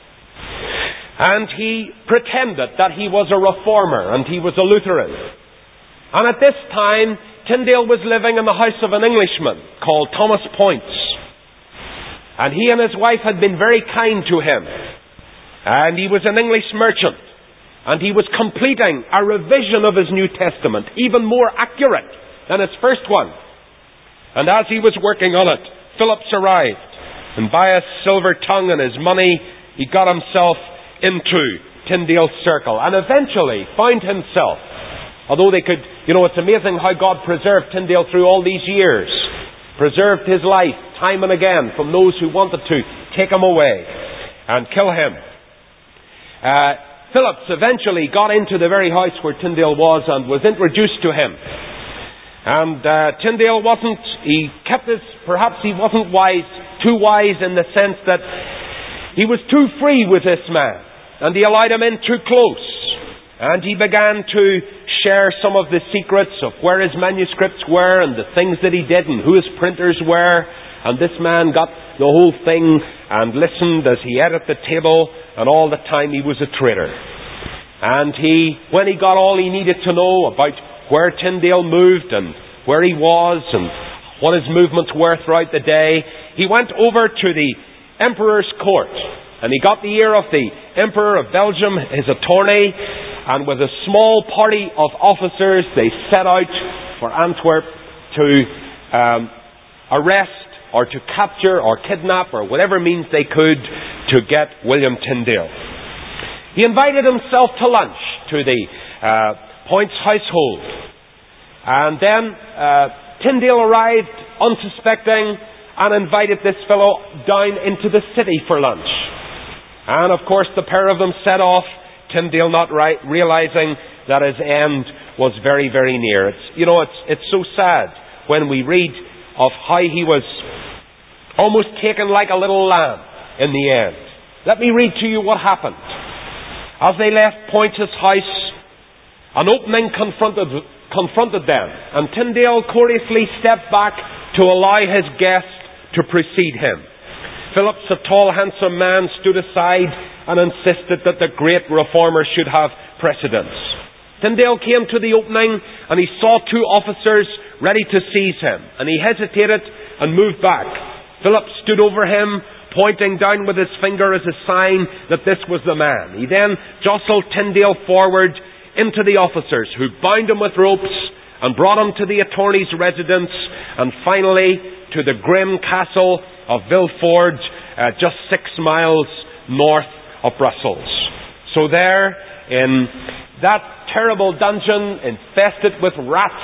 And he pretended that he was a reformer and he was a Lutheran. And at this time, Tyndale was living in the house of an Englishman called Thomas Poyntz. And he and his wife had been very kind to him. And he was an English merchant. And he was completing a revision of his New Testament, even more accurate than his first one. And as he was working on it, Phillips arrived. And by his silver tongue and his money, he got himself into Tyndale's circle. And eventually found himself, although they could, it's amazing how God preserved Tyndale through all these years. Preserved his life time and again from those who wanted to take him away and kill him. Phillips eventually got into the very house where Tyndale was and was introduced to him. And Tyndale perhaps he wasn't too wise in the sense that he was too free with this man. And he allowed him in too close. And he began to share some of the secrets of where his manuscripts were and the things that he did and who his printers were. And this man got the whole thing and listened as he ate at the table, and all the time he was a traitor. And when he got all he needed to know about where Tyndale moved and where he was and what his movements were throughout the day, he went over to the emperor's court, and he got the ear of the Emperor of Belgium, his attorney, and with a small party of officers, they set out for Antwerp to arrest or to capture or kidnap or whatever means they could to get William Tyndale. He invited himself to lunch to the Poyntz household. And then Tyndale arrived unsuspecting and invited this fellow down into the city for lunch. And of course the pair of them set off, Tyndale not realizing that his end was very, very near. It's so sad when we read of how he was almost taken like a little lamb in the end. Let me read to you what happened. As they left Poyntz's house, an opening confronted them, and Tyndale courteously stepped back to allow his guest to precede him. Phillips, a tall, handsome man, stood aside and insisted that the great reformer should have precedence. Tyndale came to the opening, and he saw two officers ready to seize him, and he hesitated and moved back. Phillips stood over him, pointing down with his finger as a sign that this was the man. He then jostled Tyndale forward into the officers, who bound him with ropes and brought him to the attorney's residence, and finally to the grim castle of Vilford, just 6 miles north of Brussels. So there, in that terrible dungeon infested with rats,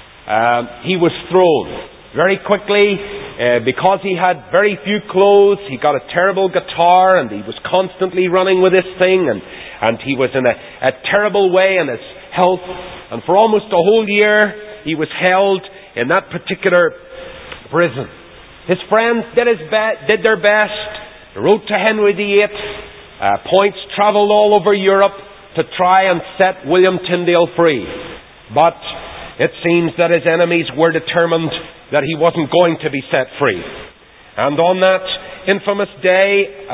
he was thrown. Very quickly, because he had very few clothes, he got a terrible guitar, and he was constantly running with this thing, and he was in a terrible way in his health. And for almost a whole year, he was held in that particular prison. His friends did their best. They wrote to Henry VIII. Poyntz travelled all over Europe to try and set William Tyndale free. But it seems that his enemies were determined that he wasn't going to be set free. And on that infamous day,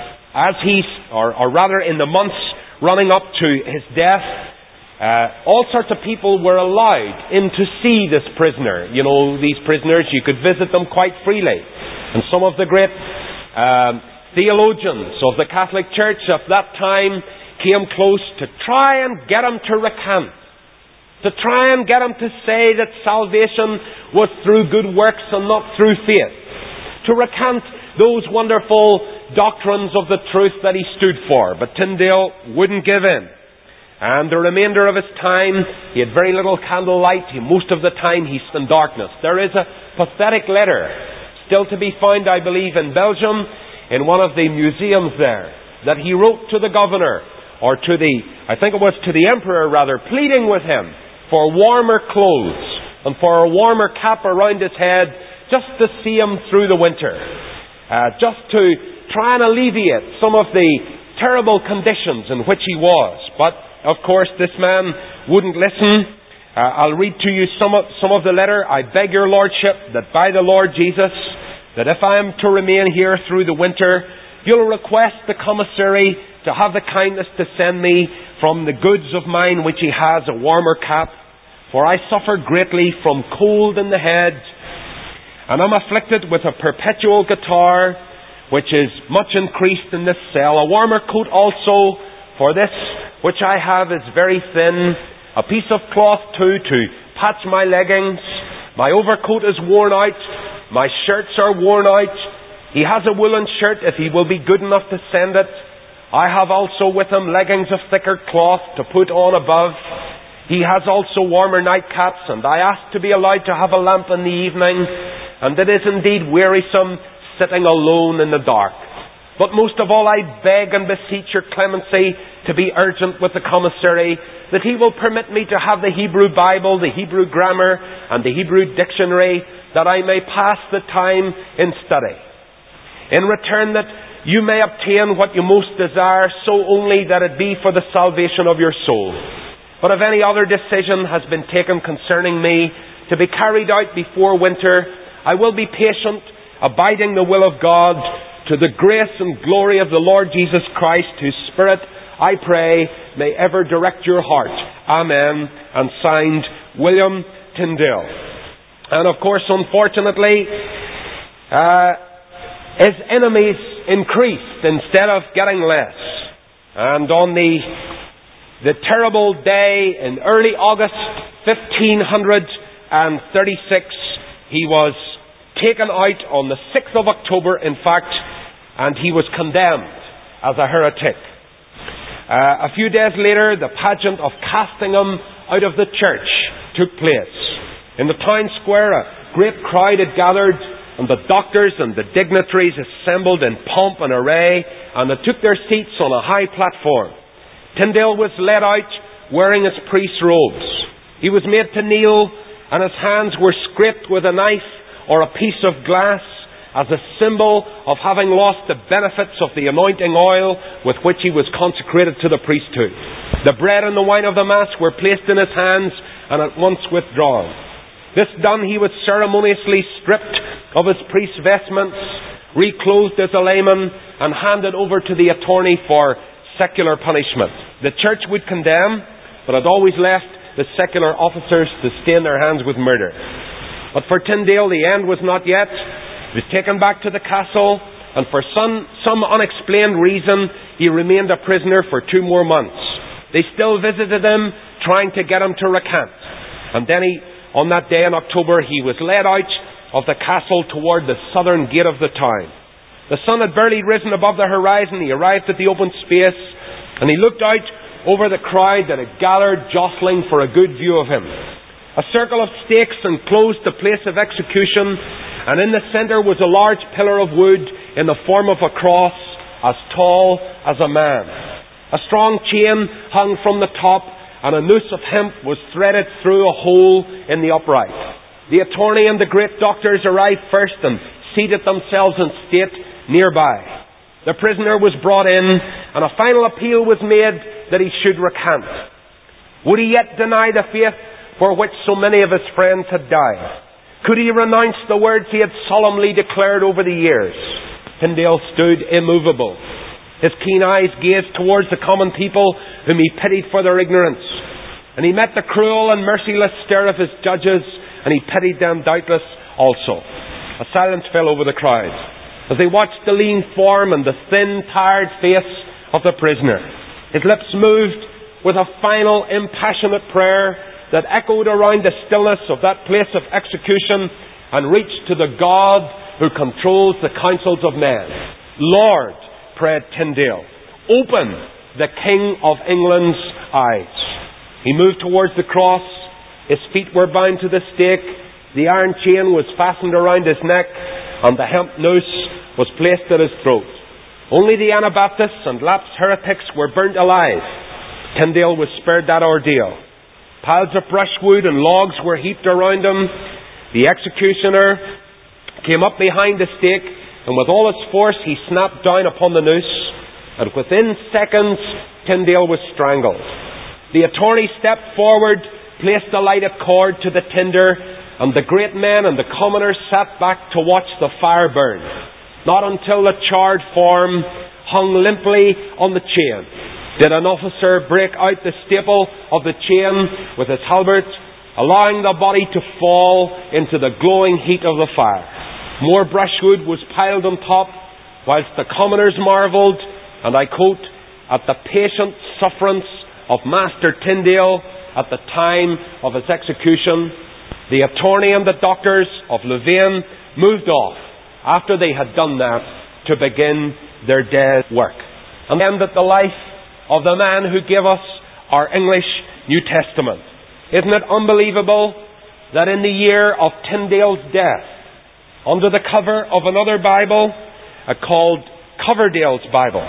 in the months running up to his death, all sorts of people were allowed in to see this prisoner. These prisoners, you could visit them quite freely. And some of the great theologians of the Catholic Church of that time came close to try and get him to recant. To try and get him to say that salvation was through good works and not through faith. To recant those wonderful doctrines of the truth that he stood for. But Tyndale wouldn't give in. And the remainder of his time, he had very little candlelight. Most of the time he spent in darkness. There is a pathetic letter still to be found, I believe, in Belgium, in one of the museums there, that he wrote to the governor, or to the emperor rather, pleading with him for warmer clothes and for a warmer cap around his head, just to see him through the winter, just to try and alleviate some of the terrible conditions in which he was. But of course this man wouldn't listen. I'll read to you some of the letter. I beg your lordship that by the Lord Jesus, that if I am to remain here through the winter, you'll request the commissary to have the kindness to send me from the goods of mine which he has a warmer cap, for I suffer greatly from cold in the head, and am afflicted with a perpetual catarrh, which is much increased in this cell. A warmer coat also, for this which I have is very thin. A piece of cloth too to patch my leggings. My overcoat is worn out. My shirts are worn out. He has a woolen shirt if he will be good enough to send it. I have also with him leggings of thicker cloth to put on above. He has also warmer nightcaps, and I ask to be allowed to have a lamp in the evening, and it is indeed wearisome sitting alone in the dark. But most of all I beg and beseech your clemency to be urgent with the commissary, that he will permit me to have the Hebrew Bible, the Hebrew grammar, and the Hebrew dictionary, that I may pass the time in study. In return that you may obtain what you most desire, so only that it be for the salvation of your soul. But if any other decision has been taken concerning me to be carried out before winter, I will be patient, abiding the will of God, to the grace and glory of the Lord Jesus Christ, whose Spirit, I pray, may ever direct your heart. Amen. And signed, William Tyndale. And of course, unfortunately, his enemies increased instead of getting less. And on the terrible day in early August 1536, he was taken out on the 6th of October, in fact, and he was condemned as a heretic. A few days later, the pageant of casting him out of the church took place. In the town square, a great crowd had gathered, and the doctors and the dignitaries assembled in pomp and array, and they took their seats on a high platform. Tyndale was led out wearing his priest's robes. He was made to kneel, and his hands were scraped with a knife or a piece of glass as a symbol of having lost the benefits of the anointing oil with which he was consecrated to the priesthood. The bread and the wine of the Mass were placed in his hands and at once withdrawn. This done, he was ceremoniously stripped of his priest's vestments, reclothed as a layman, and handed over to the attorney for secular punishment. The church would condemn, but had always left the secular officers to stain their hands with murder. But for Tyndale, the end was not yet. He was taken back to the castle, and for some unexplained reason, he remained a prisoner for 2 more months. They still visited him, trying to get him to recant. And then on that day in October, he was led out of the castle toward the southern gate of the town. The sun had barely risen above the horizon. He arrived at the open space, and he looked out over the crowd that had gathered, jostling for a good view of him. A circle of stakes enclosed the place of execution, and in the centre was a large pillar of wood in the form of a cross, as tall as a man. A strong chain hung from the top, and a noose of hemp was threaded through a hole in the upright. The attorney and the great doctors arrived first and seated themselves in state nearby. The prisoner was brought in, and a final appeal was made that he should recant. Would he yet deny the faith for which so many of his friends had died? Could he renounce the words he had solemnly declared over the years? Tyndale stood immovable. His keen eyes gazed towards the common people whom he pitied for their ignorance. And he met the cruel and merciless stare of his judges, and he pitied them doubtless also. A silence fell over the crowd as they watched the lean form and the thin, tired face of the prisoner. His lips moved with a final, impassionate prayer that echoed around the stillness of that place of execution and reached to the God who controls the counsels of men. Lord, prayed Tyndale, open the King of England's eyes. He moved towards the cross. His feet were bound to the stake. The iron chain was fastened around his neck, and the hemp noose was placed at his throat. Only the Anabaptists and lapsed heretics were burnt alive. Tyndale was spared that ordeal. Piles of brushwood and logs were heaped around him. The executioner came up behind the stake, and with all his force he snapped down upon the noose, and within seconds Tyndale was strangled. The attorney stepped forward, placed the lighted cord to the tinder, and the great men and the commoners sat back to watch the fire burn. Not until the charred form hung limply on the chain did an officer break out the staple of the chain with his halbert, allowing the body to fall into the glowing heat of the fire. More brushwood was piled on top, whilst the commoners marvelled, and I quote, at the patient sufferance of Master Tyndale at the time of his execution. The attorney and the doctors of Louvain moved off after they had done that to begin their day's work. And then that the life of the man who gave us our English New Testament. Isn't it unbelievable that in the year of Tyndale's death, under the cover of another Bible called Coverdale's Bible,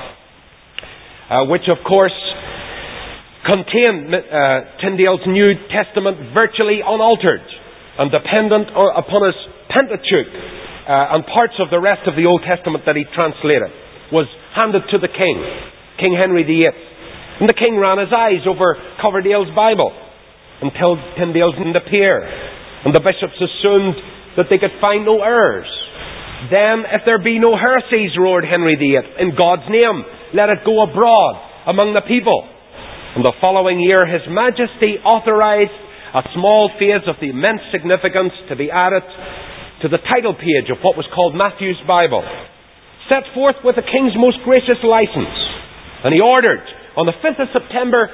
which of course contained Tyndale's New Testament virtually unaltered and dependent upon his Pentateuch and parts of the rest of the Old Testament that he translated, was handed to the king, King Henry VIII. And the king ran his eyes over Coverdale's Bible until Tyndale's didn't appear. And the bishops assumed that they could find no errors. Then, if there be no heresies, roared Henry VIII, in God's name, let it go abroad among the people. And the following year, His Majesty authorized a small phase of the immense significance to be added to the title page of what was called Matthew's Bible, set forth with the king's most gracious license. And he ordered, on the 5th of September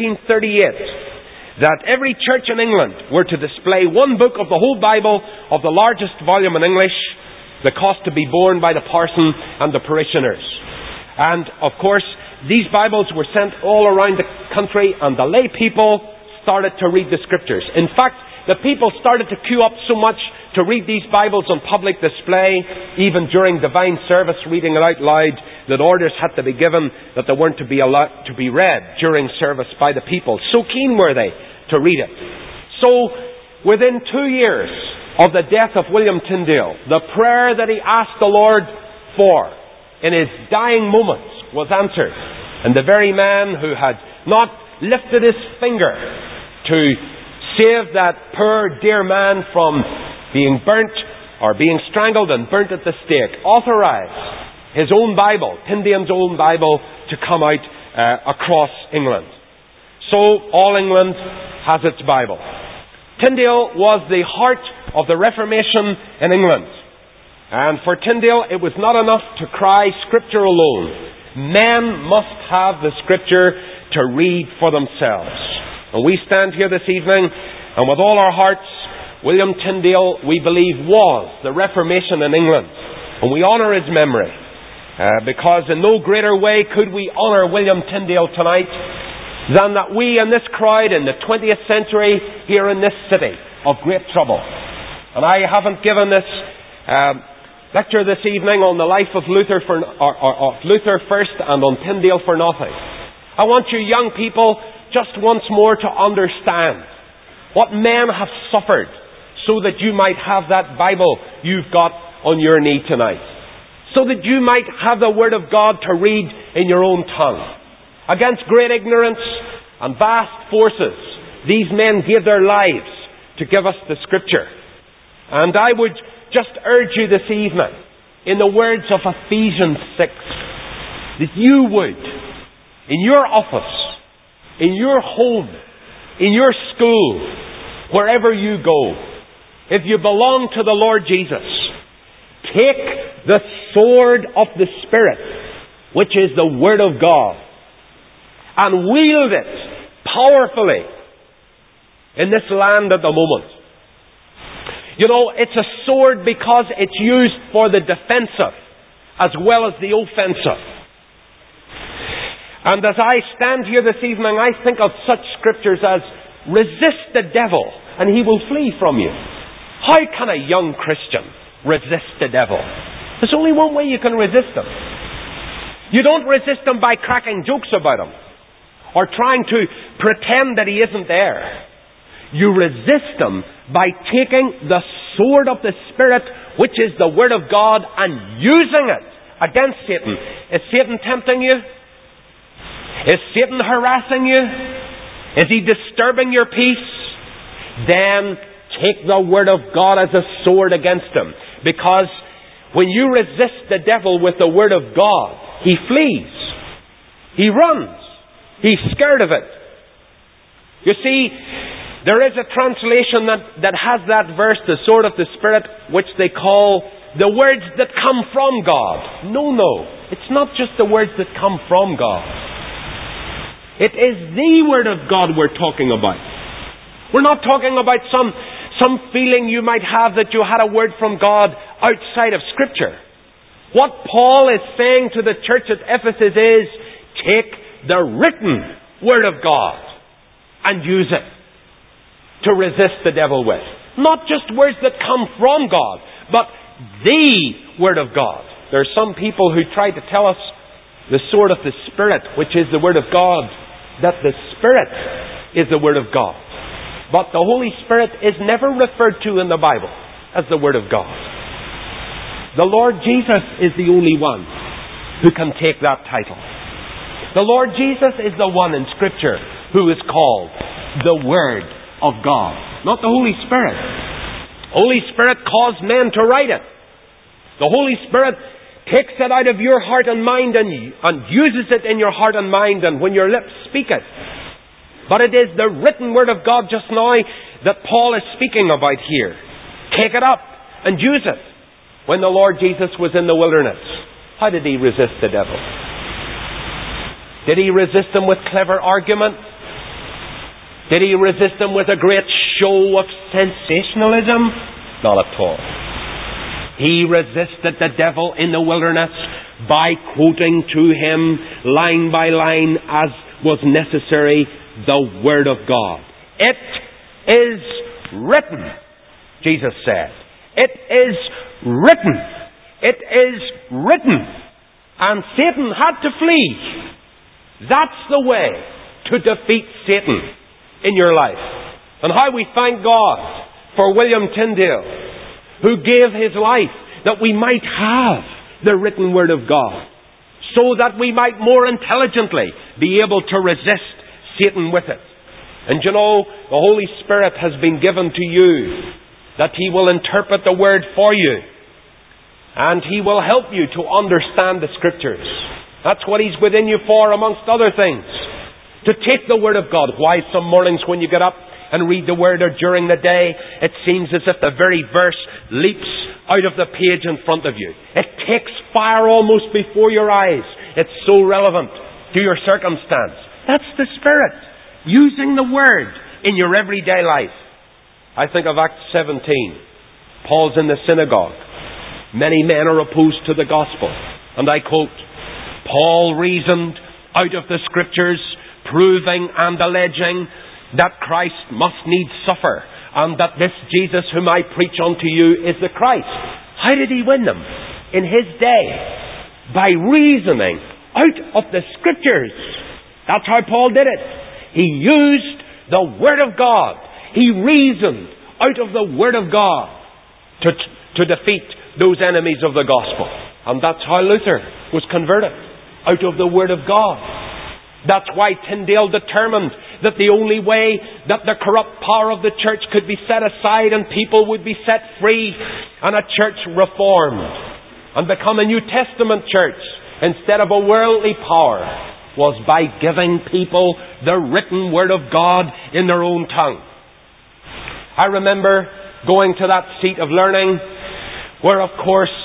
1538, that every church in England were to display one book of the whole Bible of the largest volume in English, the cost to be borne by the parson and the parishioners. And, of course, these Bibles were sent all around the country, and the lay people started to read the Scriptures. In fact, the people started to queue up so much to read these Bibles on public display, even during divine service, reading it out loud, that orders had to be given that they weren't to be allowed to be read during service by the people. So keen were they to read it. So, within 2 years of the death of William Tyndale, the prayer that he asked the Lord for in his dying moments was answered. And the very man who had not lifted his finger to save that poor dear man from being burnt or being strangled and burnt at the stake, authorized his own Bible, Tyndale's own Bible, to come out across England. So all England has its Bible. Tyndale was the heart of the Reformation in England. And for Tyndale, it was not enough to cry Scripture alone. Men must have the Scripture to read for themselves. And we stand here this evening, and with all our hearts, William Tyndale, we believe, was the Reformation in England. And we honour his memory. Because in no greater way could we honour William Tyndale tonight than that we in this crowd in the 20th century here in this city of great trouble. And I haven't given this lecture this evening on the life of Luther of Luther first and on Tyndale for nothing. I want you young people just once more to understand what men have suffered so that you might have that Bible you've got on your knee tonight. So that you might have the Word of God to read in your own tongue. Against great ignorance and vast forces, these men gave their lives to give us the Scripture. And I would just urge you this evening, in the words of Ephesians 6, that you would, in your office, in your home, in your school, wherever you go, if you belong to the Lord Jesus, take the sword of the Spirit, which is the Word of God, and wield it powerfully in this land at the moment. You know, it's a sword because it's used for the defensive as well as the offensive. And as I stand here this evening, I think of such scriptures as, resist the devil and he will flee from you. How can a young Christian resist the devil? There's only one way you can resist him. You don't resist him by cracking jokes about him or trying to pretend that he isn't there. You resist him by taking the sword of the Spirit, which is the Word of God, and using it against Satan. Is Satan tempting you? Is Satan harassing you? Is he disturbing your peace? Then take the Word of God as a sword against him. Because when you resist the devil with the Word of God, he flees. He runs. He's scared of it. You see, there is a translation that has that verse, the sword of the Spirit, which they call the words that come from God. No. It's not just the words that come from God. It is the Word of God we're talking about. We're not talking about some feeling you might have that you had a word from God outside of Scripture. What Paul is saying to the church at Ephesus is, take the written Word of God and use it to resist the devil with. Not just words that come from God, but the Word of God. There are some people who try to tell us the sword of the Spirit, which is the Word of God, that the Spirit is the Word of God. But the Holy Spirit is never referred to in the Bible as the Word of God. The Lord Jesus is the only one who can take that title. The Lord Jesus is the one in Scripture who is called the Word of God, not the Holy Spirit. Holy Spirit caused men to write it. The Holy Spirit takes it out of your heart and mind and uses it in your heart and mind, and when your lips speak it. But it is the written Word of God just now that Paul is speaking about here. Take it up and use it. When the Lord Jesus was in the wilderness, how did He resist the devil? Did He resist him with clever argument? Did He resist him with a great show of sensationalism? Not at all. He resisted the devil in the wilderness by quoting to him line by line, as was necessary, the Word of God. It is written, Jesus said. It is written. It is written. And Satan had to flee. That's the way to defeat Satan in your life. And how we thank God for William Tyndale, who gave his life that we might have the written Word of God, so that we might more intelligently be able to resist Satan with it. And you know, the Holy Spirit has been given to you, that He will interpret the Word for you, and He will help you to understand the Scriptures. That's what He's within you for, amongst other things. To take the Word of God. Why some mornings when you get up and read the Word, or during the day, it seems as if the very verse leaps out of the page in front of you. It takes fire almost before your eyes. It's so relevant to your circumstance. That's the Spirit, using the Word in your everyday life. I think of Acts 17. Paul's in the synagogue. Many men are opposed to the gospel. And I quote, Paul reasoned out of the Scriptures, proving and alleging that Christ must needs suffer, and that this Jesus whom I preach unto you is the Christ. How did he win them? In his day, by reasoning out of the Scriptures. That's how Paul did it. He used the Word of God. He reasoned out of the Word of God to defeat those enemies of the gospel. And that's how Luther was converted, out of the Word of God. That's why Tyndale determined that the only way that the corrupt power of the church could be set aside and people would be set free and a church reformed and become a New Testament church instead of a worldly power was by giving people the written Word of God in their own tongue. I remember going to that seat of learning where, of course,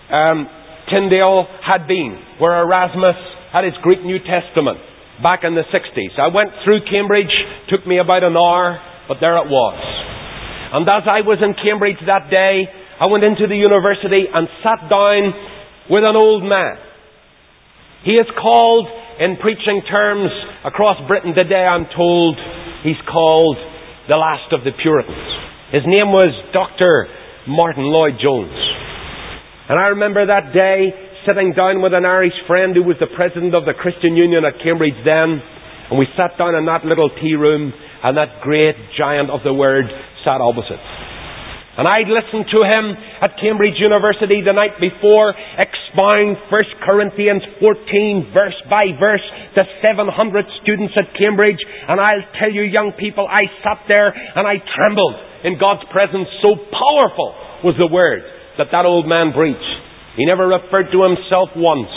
Tyndale had been, where Erasmus had his Greek New Testament back in the 60s. I went through Cambridge, took me about an hour, but there it was. And as I was in Cambridge that day, I went into the university and sat down with an old man. He is called, in preaching terms across Britain today, I'm told, he's called the last of the Puritans. His name was Dr. Martin Lloyd-Jones. And I remember that day sitting down with an Irish friend who was the president of the Christian Union at Cambridge then, and we sat down in that little tea room, and that great giant of the Word sat opposite. And I'd listened to him at Cambridge University the night before expound 1 Corinthians 14 verse by verse to 700 students at Cambridge. And I'll tell you, young people, I sat there and I trembled in God's presence. So powerful was the Word that old man preached. He never referred to himself once.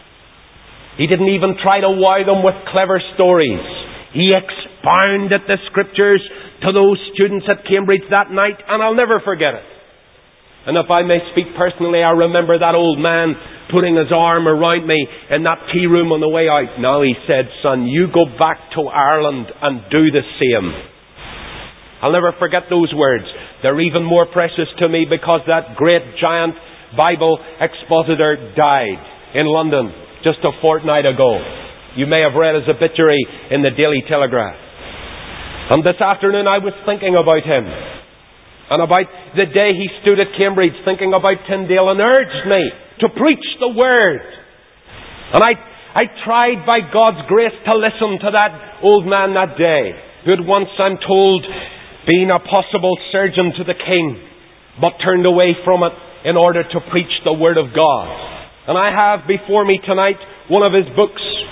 He didn't even try to wow them with clever stories. He expounded the Scriptures to those students at Cambridge that night, and I'll never forget it. And if I may speak personally, I remember that old man putting his arm around me in that tea room on the way out. Now, he said, son, you go back to Ireland and do the same. I'll never forget those words. They're even more precious to me because that great giant Bible expositor died in London just a fortnight ago. You may have read his obituary in the Daily Telegraph. And this afternoon I was thinking about him and about the day he stood at Cambridge, thinking about Tyndale, and urged me to preach the Word. And I tried by God's grace to listen to that old man that day, who had once, I'm told, been a possible surgeon to the king, but turned away from it in order to preach the Word of God. And I have before me tonight one of his books,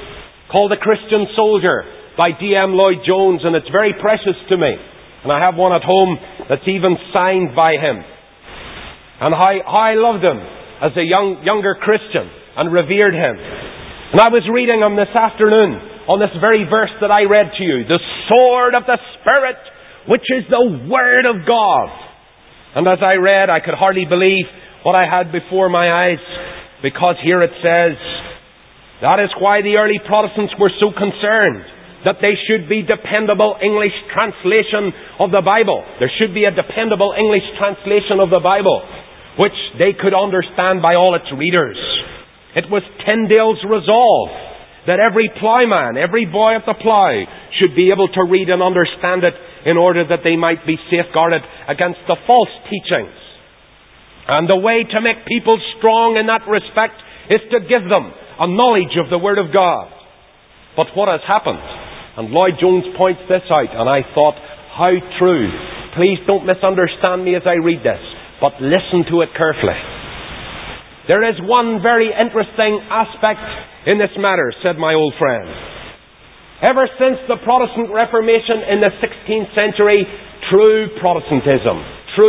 called The Christian Soldier by D.M. Lloyd-Jones, and it's very precious to me. And I have one at home that's even signed by him. And how I loved him as a younger Christian and revered him. And I was reading him this afternoon on this very verse that I read to you. The sword of the Spirit, which is the Word of God. And as I read, I could hardly believe what I had before my eyes, because here it says, that is why the early Protestants were so concerned that they should be dependable English translation of the Bible. There should be a dependable English translation of the Bible, which they could understand by all its readers. It was Tyndale's resolve that every ploughman, every boy at the plough, should be able to read and understand it in order that they might be safeguarded against the false teachings. And the way to make people strong in that respect is to give them a knowledge of the Word of God. But what has happened? And Lloyd-Jones points this out, and I thought, how true. Please don't misunderstand me as I read this, but listen to it carefully. There is one very interesting aspect in this matter, said my old friend. Ever since the Protestant Reformation in the 16th century, true Protestantism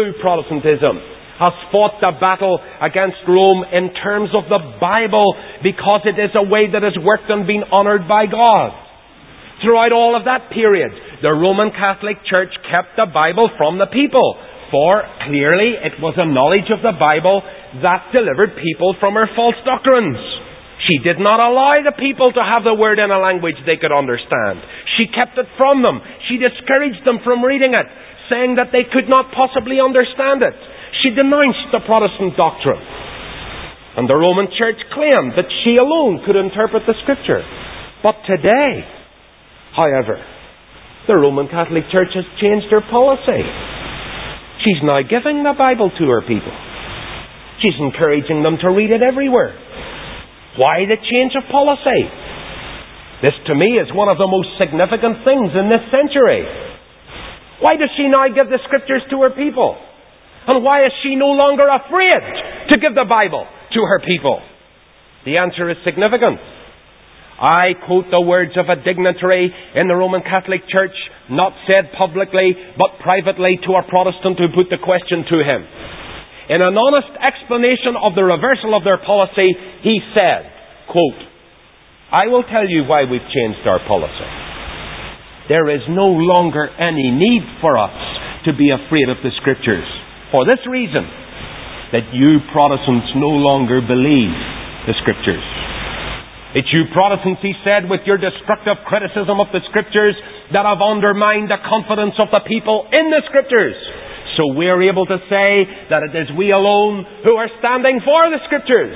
has fought the battle against Rome in terms of the Bible, because it is a way that has worked and been honoured by God. Throughout all of that period, the Roman Catholic Church kept the Bible from the people, for clearly it was a knowledge of the Bible that delivered people from her false doctrines. She did not allow the people to have the Word in a language they could understand. She kept it from them. She discouraged them from reading it, saying that they could not possibly understand it. She denounced the Protestant doctrine. And the Roman Church claimed that she alone could interpret the Scripture. But today, however, the Roman Catholic Church has changed her policy. She's now giving the Bible to her people. She's encouraging them to read it everywhere. Why the change of policy? This to me is one of the most significant things in this century. Why does she now give the Scriptures to her people? And why is she no longer afraid to give the Bible to her people? The answer is significant. I quote the words of a dignitary in the Roman Catholic Church, not said publicly, but privately to a Protestant who put the question to him. In an honest explanation of the reversal of their policy, he said, quote, I will tell you why we've changed our policy. There is no longer any need for us to be afraid of the Scriptures. For this reason, that you Protestants no longer believe the Scriptures. It's you Protestants, he said, with your destructive criticism of the Scriptures that have undermined the confidence of the people in the Scriptures. So we're able to say that it is we alone who are standing for the Scriptures.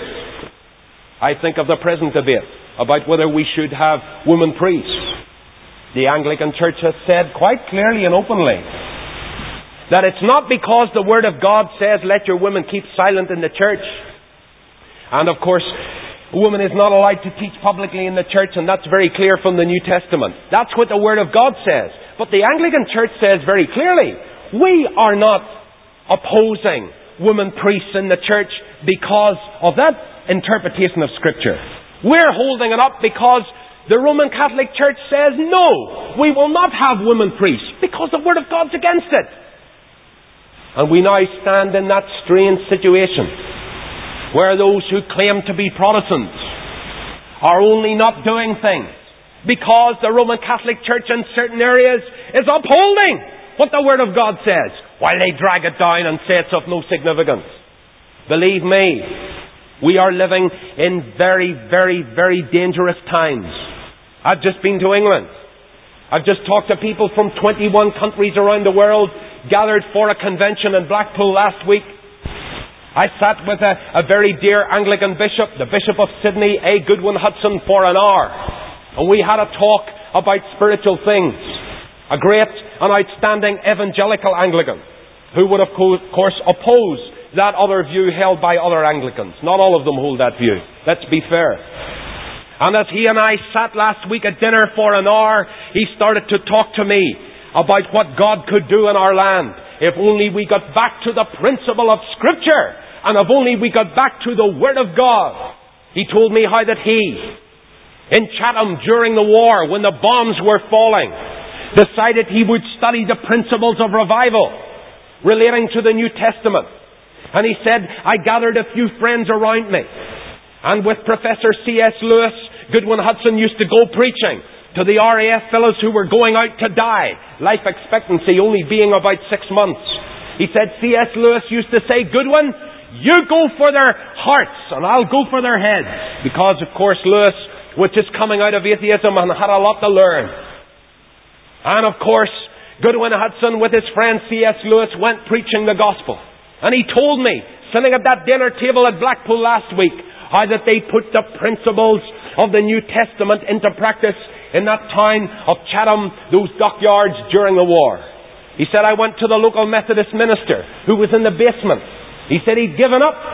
I think of the present debate about whether we should have women priests. The Anglican Church has said quite clearly and openly that it's not because the Word of God says, let your women keep silent in the church. And of course, a woman is not allowed to teach publicly in the church, and that's very clear from the New Testament. That's what the Word of God says. But the Anglican Church says very clearly, we are not opposing women priests in the church because of that interpretation of Scripture. We're holding it up because the Roman Catholic Church says, no, we will not have women priests because the Word of God's against it. And we now stand in that strange situation where those who claim to be Protestants are only not doing things because the Roman Catholic Church in certain areas is upholding what the Word of God says, while they drag it down and say it's of no significance. Believe me, we are living in very, very, very dangerous times. I've just been to England. I've just talked to people from 21 countries around the world, gathered for a convention in Blackpool last week. I sat with a very dear Anglican bishop, the Bishop of Sydney, A. Goodwin Hudson, for an hour. And we had a talk about spiritual things. A great and outstanding evangelical Anglican who would of course oppose that other view held by other Anglicans. Not all of them hold that view. Let's be fair. And as he and I sat last week at dinner for an hour, he started to talk to me about what God could do in our land if only we got back to the principle of Scripture and if only we got back to the Word of God. He told me how that he, in Chatham during the war when the bombs were falling, decided he would study the principles of revival relating to the New Testament. And he said, I gathered a few friends around me. And with Professor C.S. Lewis, Goodwin Hudson used to go preaching to the RAF fellows who were going out to die, life expectancy only being about 6 months. He said, C.S. Lewis used to say, Goodwin, you go for their hearts and I'll go for their heads. Because, of course, Lewis was just coming out of atheism and had a lot to learn. And, of course, Goodwin Hudson with his friend C.S. Lewis went preaching the gospel. And he told me, sitting at that dinner table at Blackpool last week, how that they put the principles of the New Testament into practice in that town of Chatham, those dockyards during the war. He said, I went to the local Methodist minister who was in the basement. He said he'd given up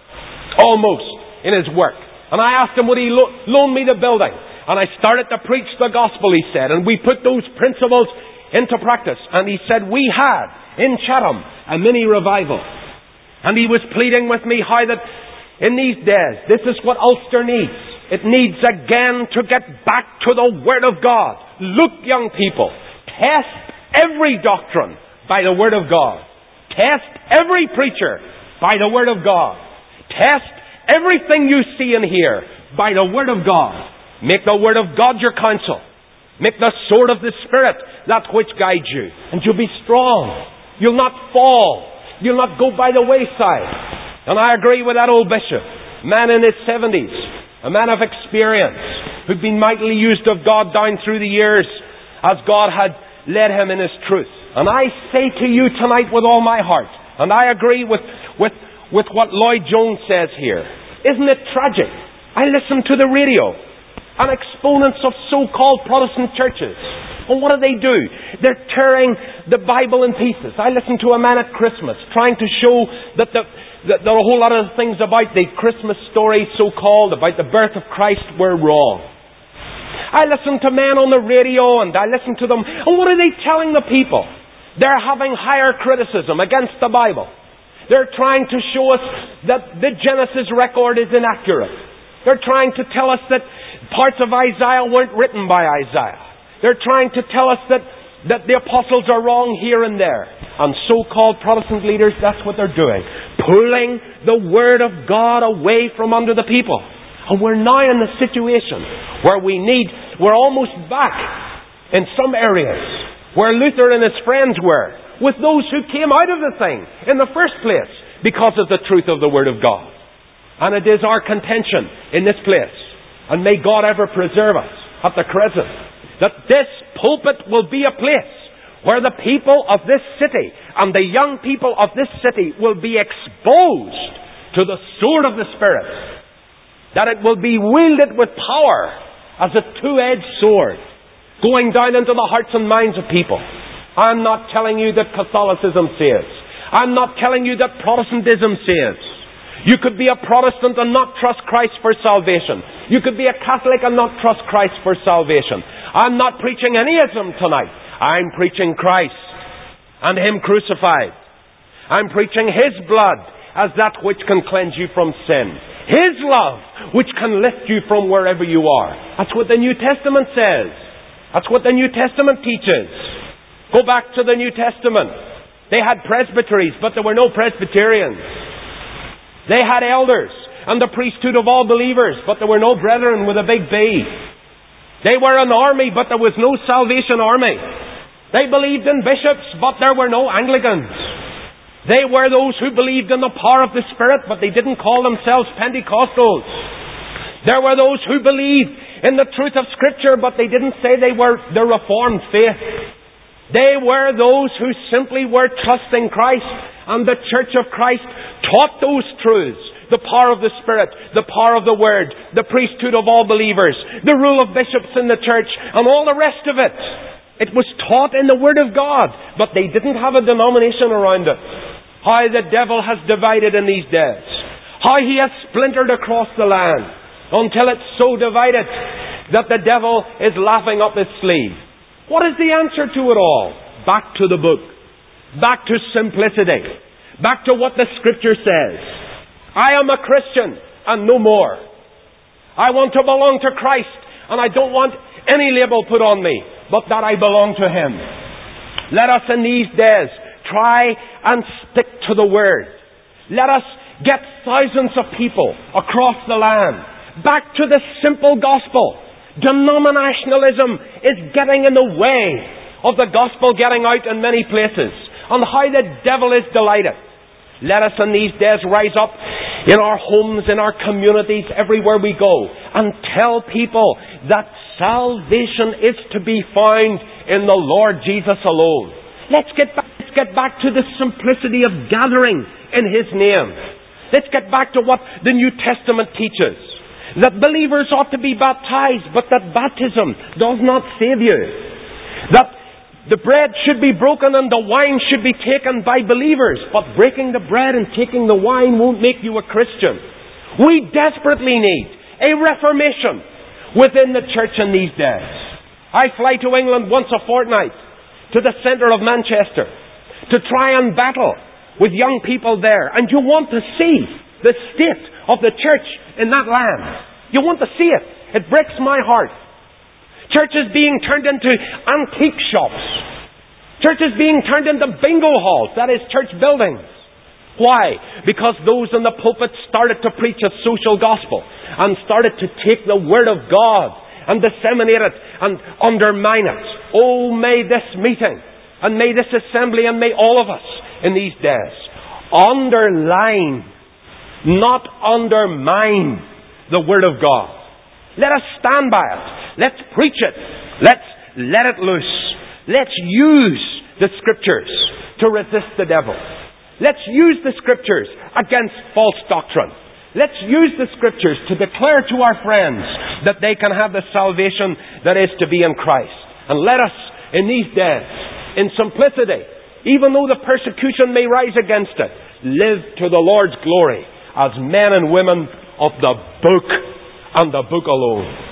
almost in his work. And I asked him, would he loan me the building? And I started to preach the gospel, he said, and we put those principles into practice. And he said, we had in Chatham a mini revival. And he was pleading with me how that in these days, this is what Ulster needs. It needs again to get back to the Word of God. Look, young people, test every doctrine by the Word of God. Test every preacher by the Word of God. Test everything you see and hear by the Word of God. Make the Word of God your counsel. Make the sword of the Spirit that which guides you. And you'll be strong. You'll not fall. You'll not go by the wayside. And I agree with that old bishop, man in his 70s, a man of experience, who'd been mightily used of God down through the years as God had led him in His truth. And I say to you tonight with all my heart, and I agree with what Lloyd Jones says here, isn't it tragic? I listen to the radio and exponents of so-called Protestant churches. And what do? They're tearing the Bible in pieces. I listened to a man at Christmas trying to show that there are a whole lot of things about the Christmas story, so-called, about the birth of Christ were wrong. I listen to men on the radio and I listen to them. And what are they telling the people? They're having higher criticism against the Bible. They're trying to show us that the Genesis record is inaccurate. They're trying to tell us that parts of Isaiah weren't written by Isaiah. They're trying to tell us that the apostles are wrong here and there. And so-called Protestant leaders, that's what they're doing. Pulling the Word of God away from under the people. And we're now in the situation where we're almost back in some areas where Luther and his friends were, with those who came out of the thing in the first place because of the truth of the Word of God. And it is our contention in this place, and may God ever preserve us at the Crescent, that this pulpit will be a place where the people of this city and the young people of this city will be exposed to the sword of the Spirit. That it will be wielded with power as a two-edged sword, going down into the hearts and minds of people. I'm not telling you that Catholicism saves. I'm not telling you that Protestantism saves. You could be a Protestant and not trust Christ for salvation. You could be a Catholic and not trust Christ for salvation. I'm not preaching any ism tonight. I'm preaching Christ and Him crucified. I'm preaching His blood as that which can cleanse you from sin. His love which can lift you from wherever you are. That's what the New Testament says. That's what the New Testament teaches. Go back to the New Testament. They had presbyteries, but there were no Presbyterians. They had elders and the priesthood of all believers, but there were no brethren with a big B. They were an army, but there was no Salvation Army. They believed in bishops, but there were no Anglicans. They were those who believed in the power of the Spirit, but they didn't call themselves Pentecostals. There were those who believed in the truth of Scripture, but they didn't say they were the Reformed faith. They were those who simply were trusting Christ, and the Church of Christ taught those truths. The power of the Spirit, the power of the Word, the priesthood of all believers, the rule of bishops in the church, and all the rest of it. It was taught in the Word of God, but they didn't have a denomination around it. How the devil has divided in these days. How he has splintered across the land until it's so divided that the devil is laughing up his sleeve. What is the answer to it all? Back to the book. Back to simplicity. Back to what the Scripture says. I am a Christian and no more. I want to belong to Christ and I don't want any label put on me, but that I belong to Him. Let us in these days try and stick to the Word. Let us get thousands of people across the land back to the simple gospel. Denominationalism is getting in the way of the gospel getting out in many places, and how the devil is delighted. Let us in these days rise up in our homes, in our communities, everywhere we go, and tell people that salvation is to be found in the Lord Jesus alone. Let's get back to the simplicity of gathering in His name. Let's get back to what the New Testament teaches. That believers ought to be baptized, but that baptism does not save you. That the bread should be broken and the wine should be taken by believers, but breaking the bread and taking the wine won't make you a Christian. We desperately need a reformation within the church in these days. I fly to England once a fortnight, to the centre of Manchester, to try and battle with young people there. And you want to see the state of the church in that land. You want to see it. It breaks my heart. Churches being turned into antique shops. Churches being turned into bingo halls. That is, church buildings. Why? Because those in the pulpit started to preach a social gospel and started to take the Word of God and disseminate it and undermine it. Oh, may this meeting and may this assembly and may all of us in these days underline, not undermine, the Word of God. Let us stand by it. Let's preach it. Let's let it loose. Let's use the Scriptures to resist the devil. Let's use the Scriptures against false doctrine. Let's use the Scriptures to declare to our friends that they can have the salvation that is to be in Christ. And let us, in these days, in simplicity, even though the persecution may rise against it, live to the Lord's glory as men and women of the book and the book alone.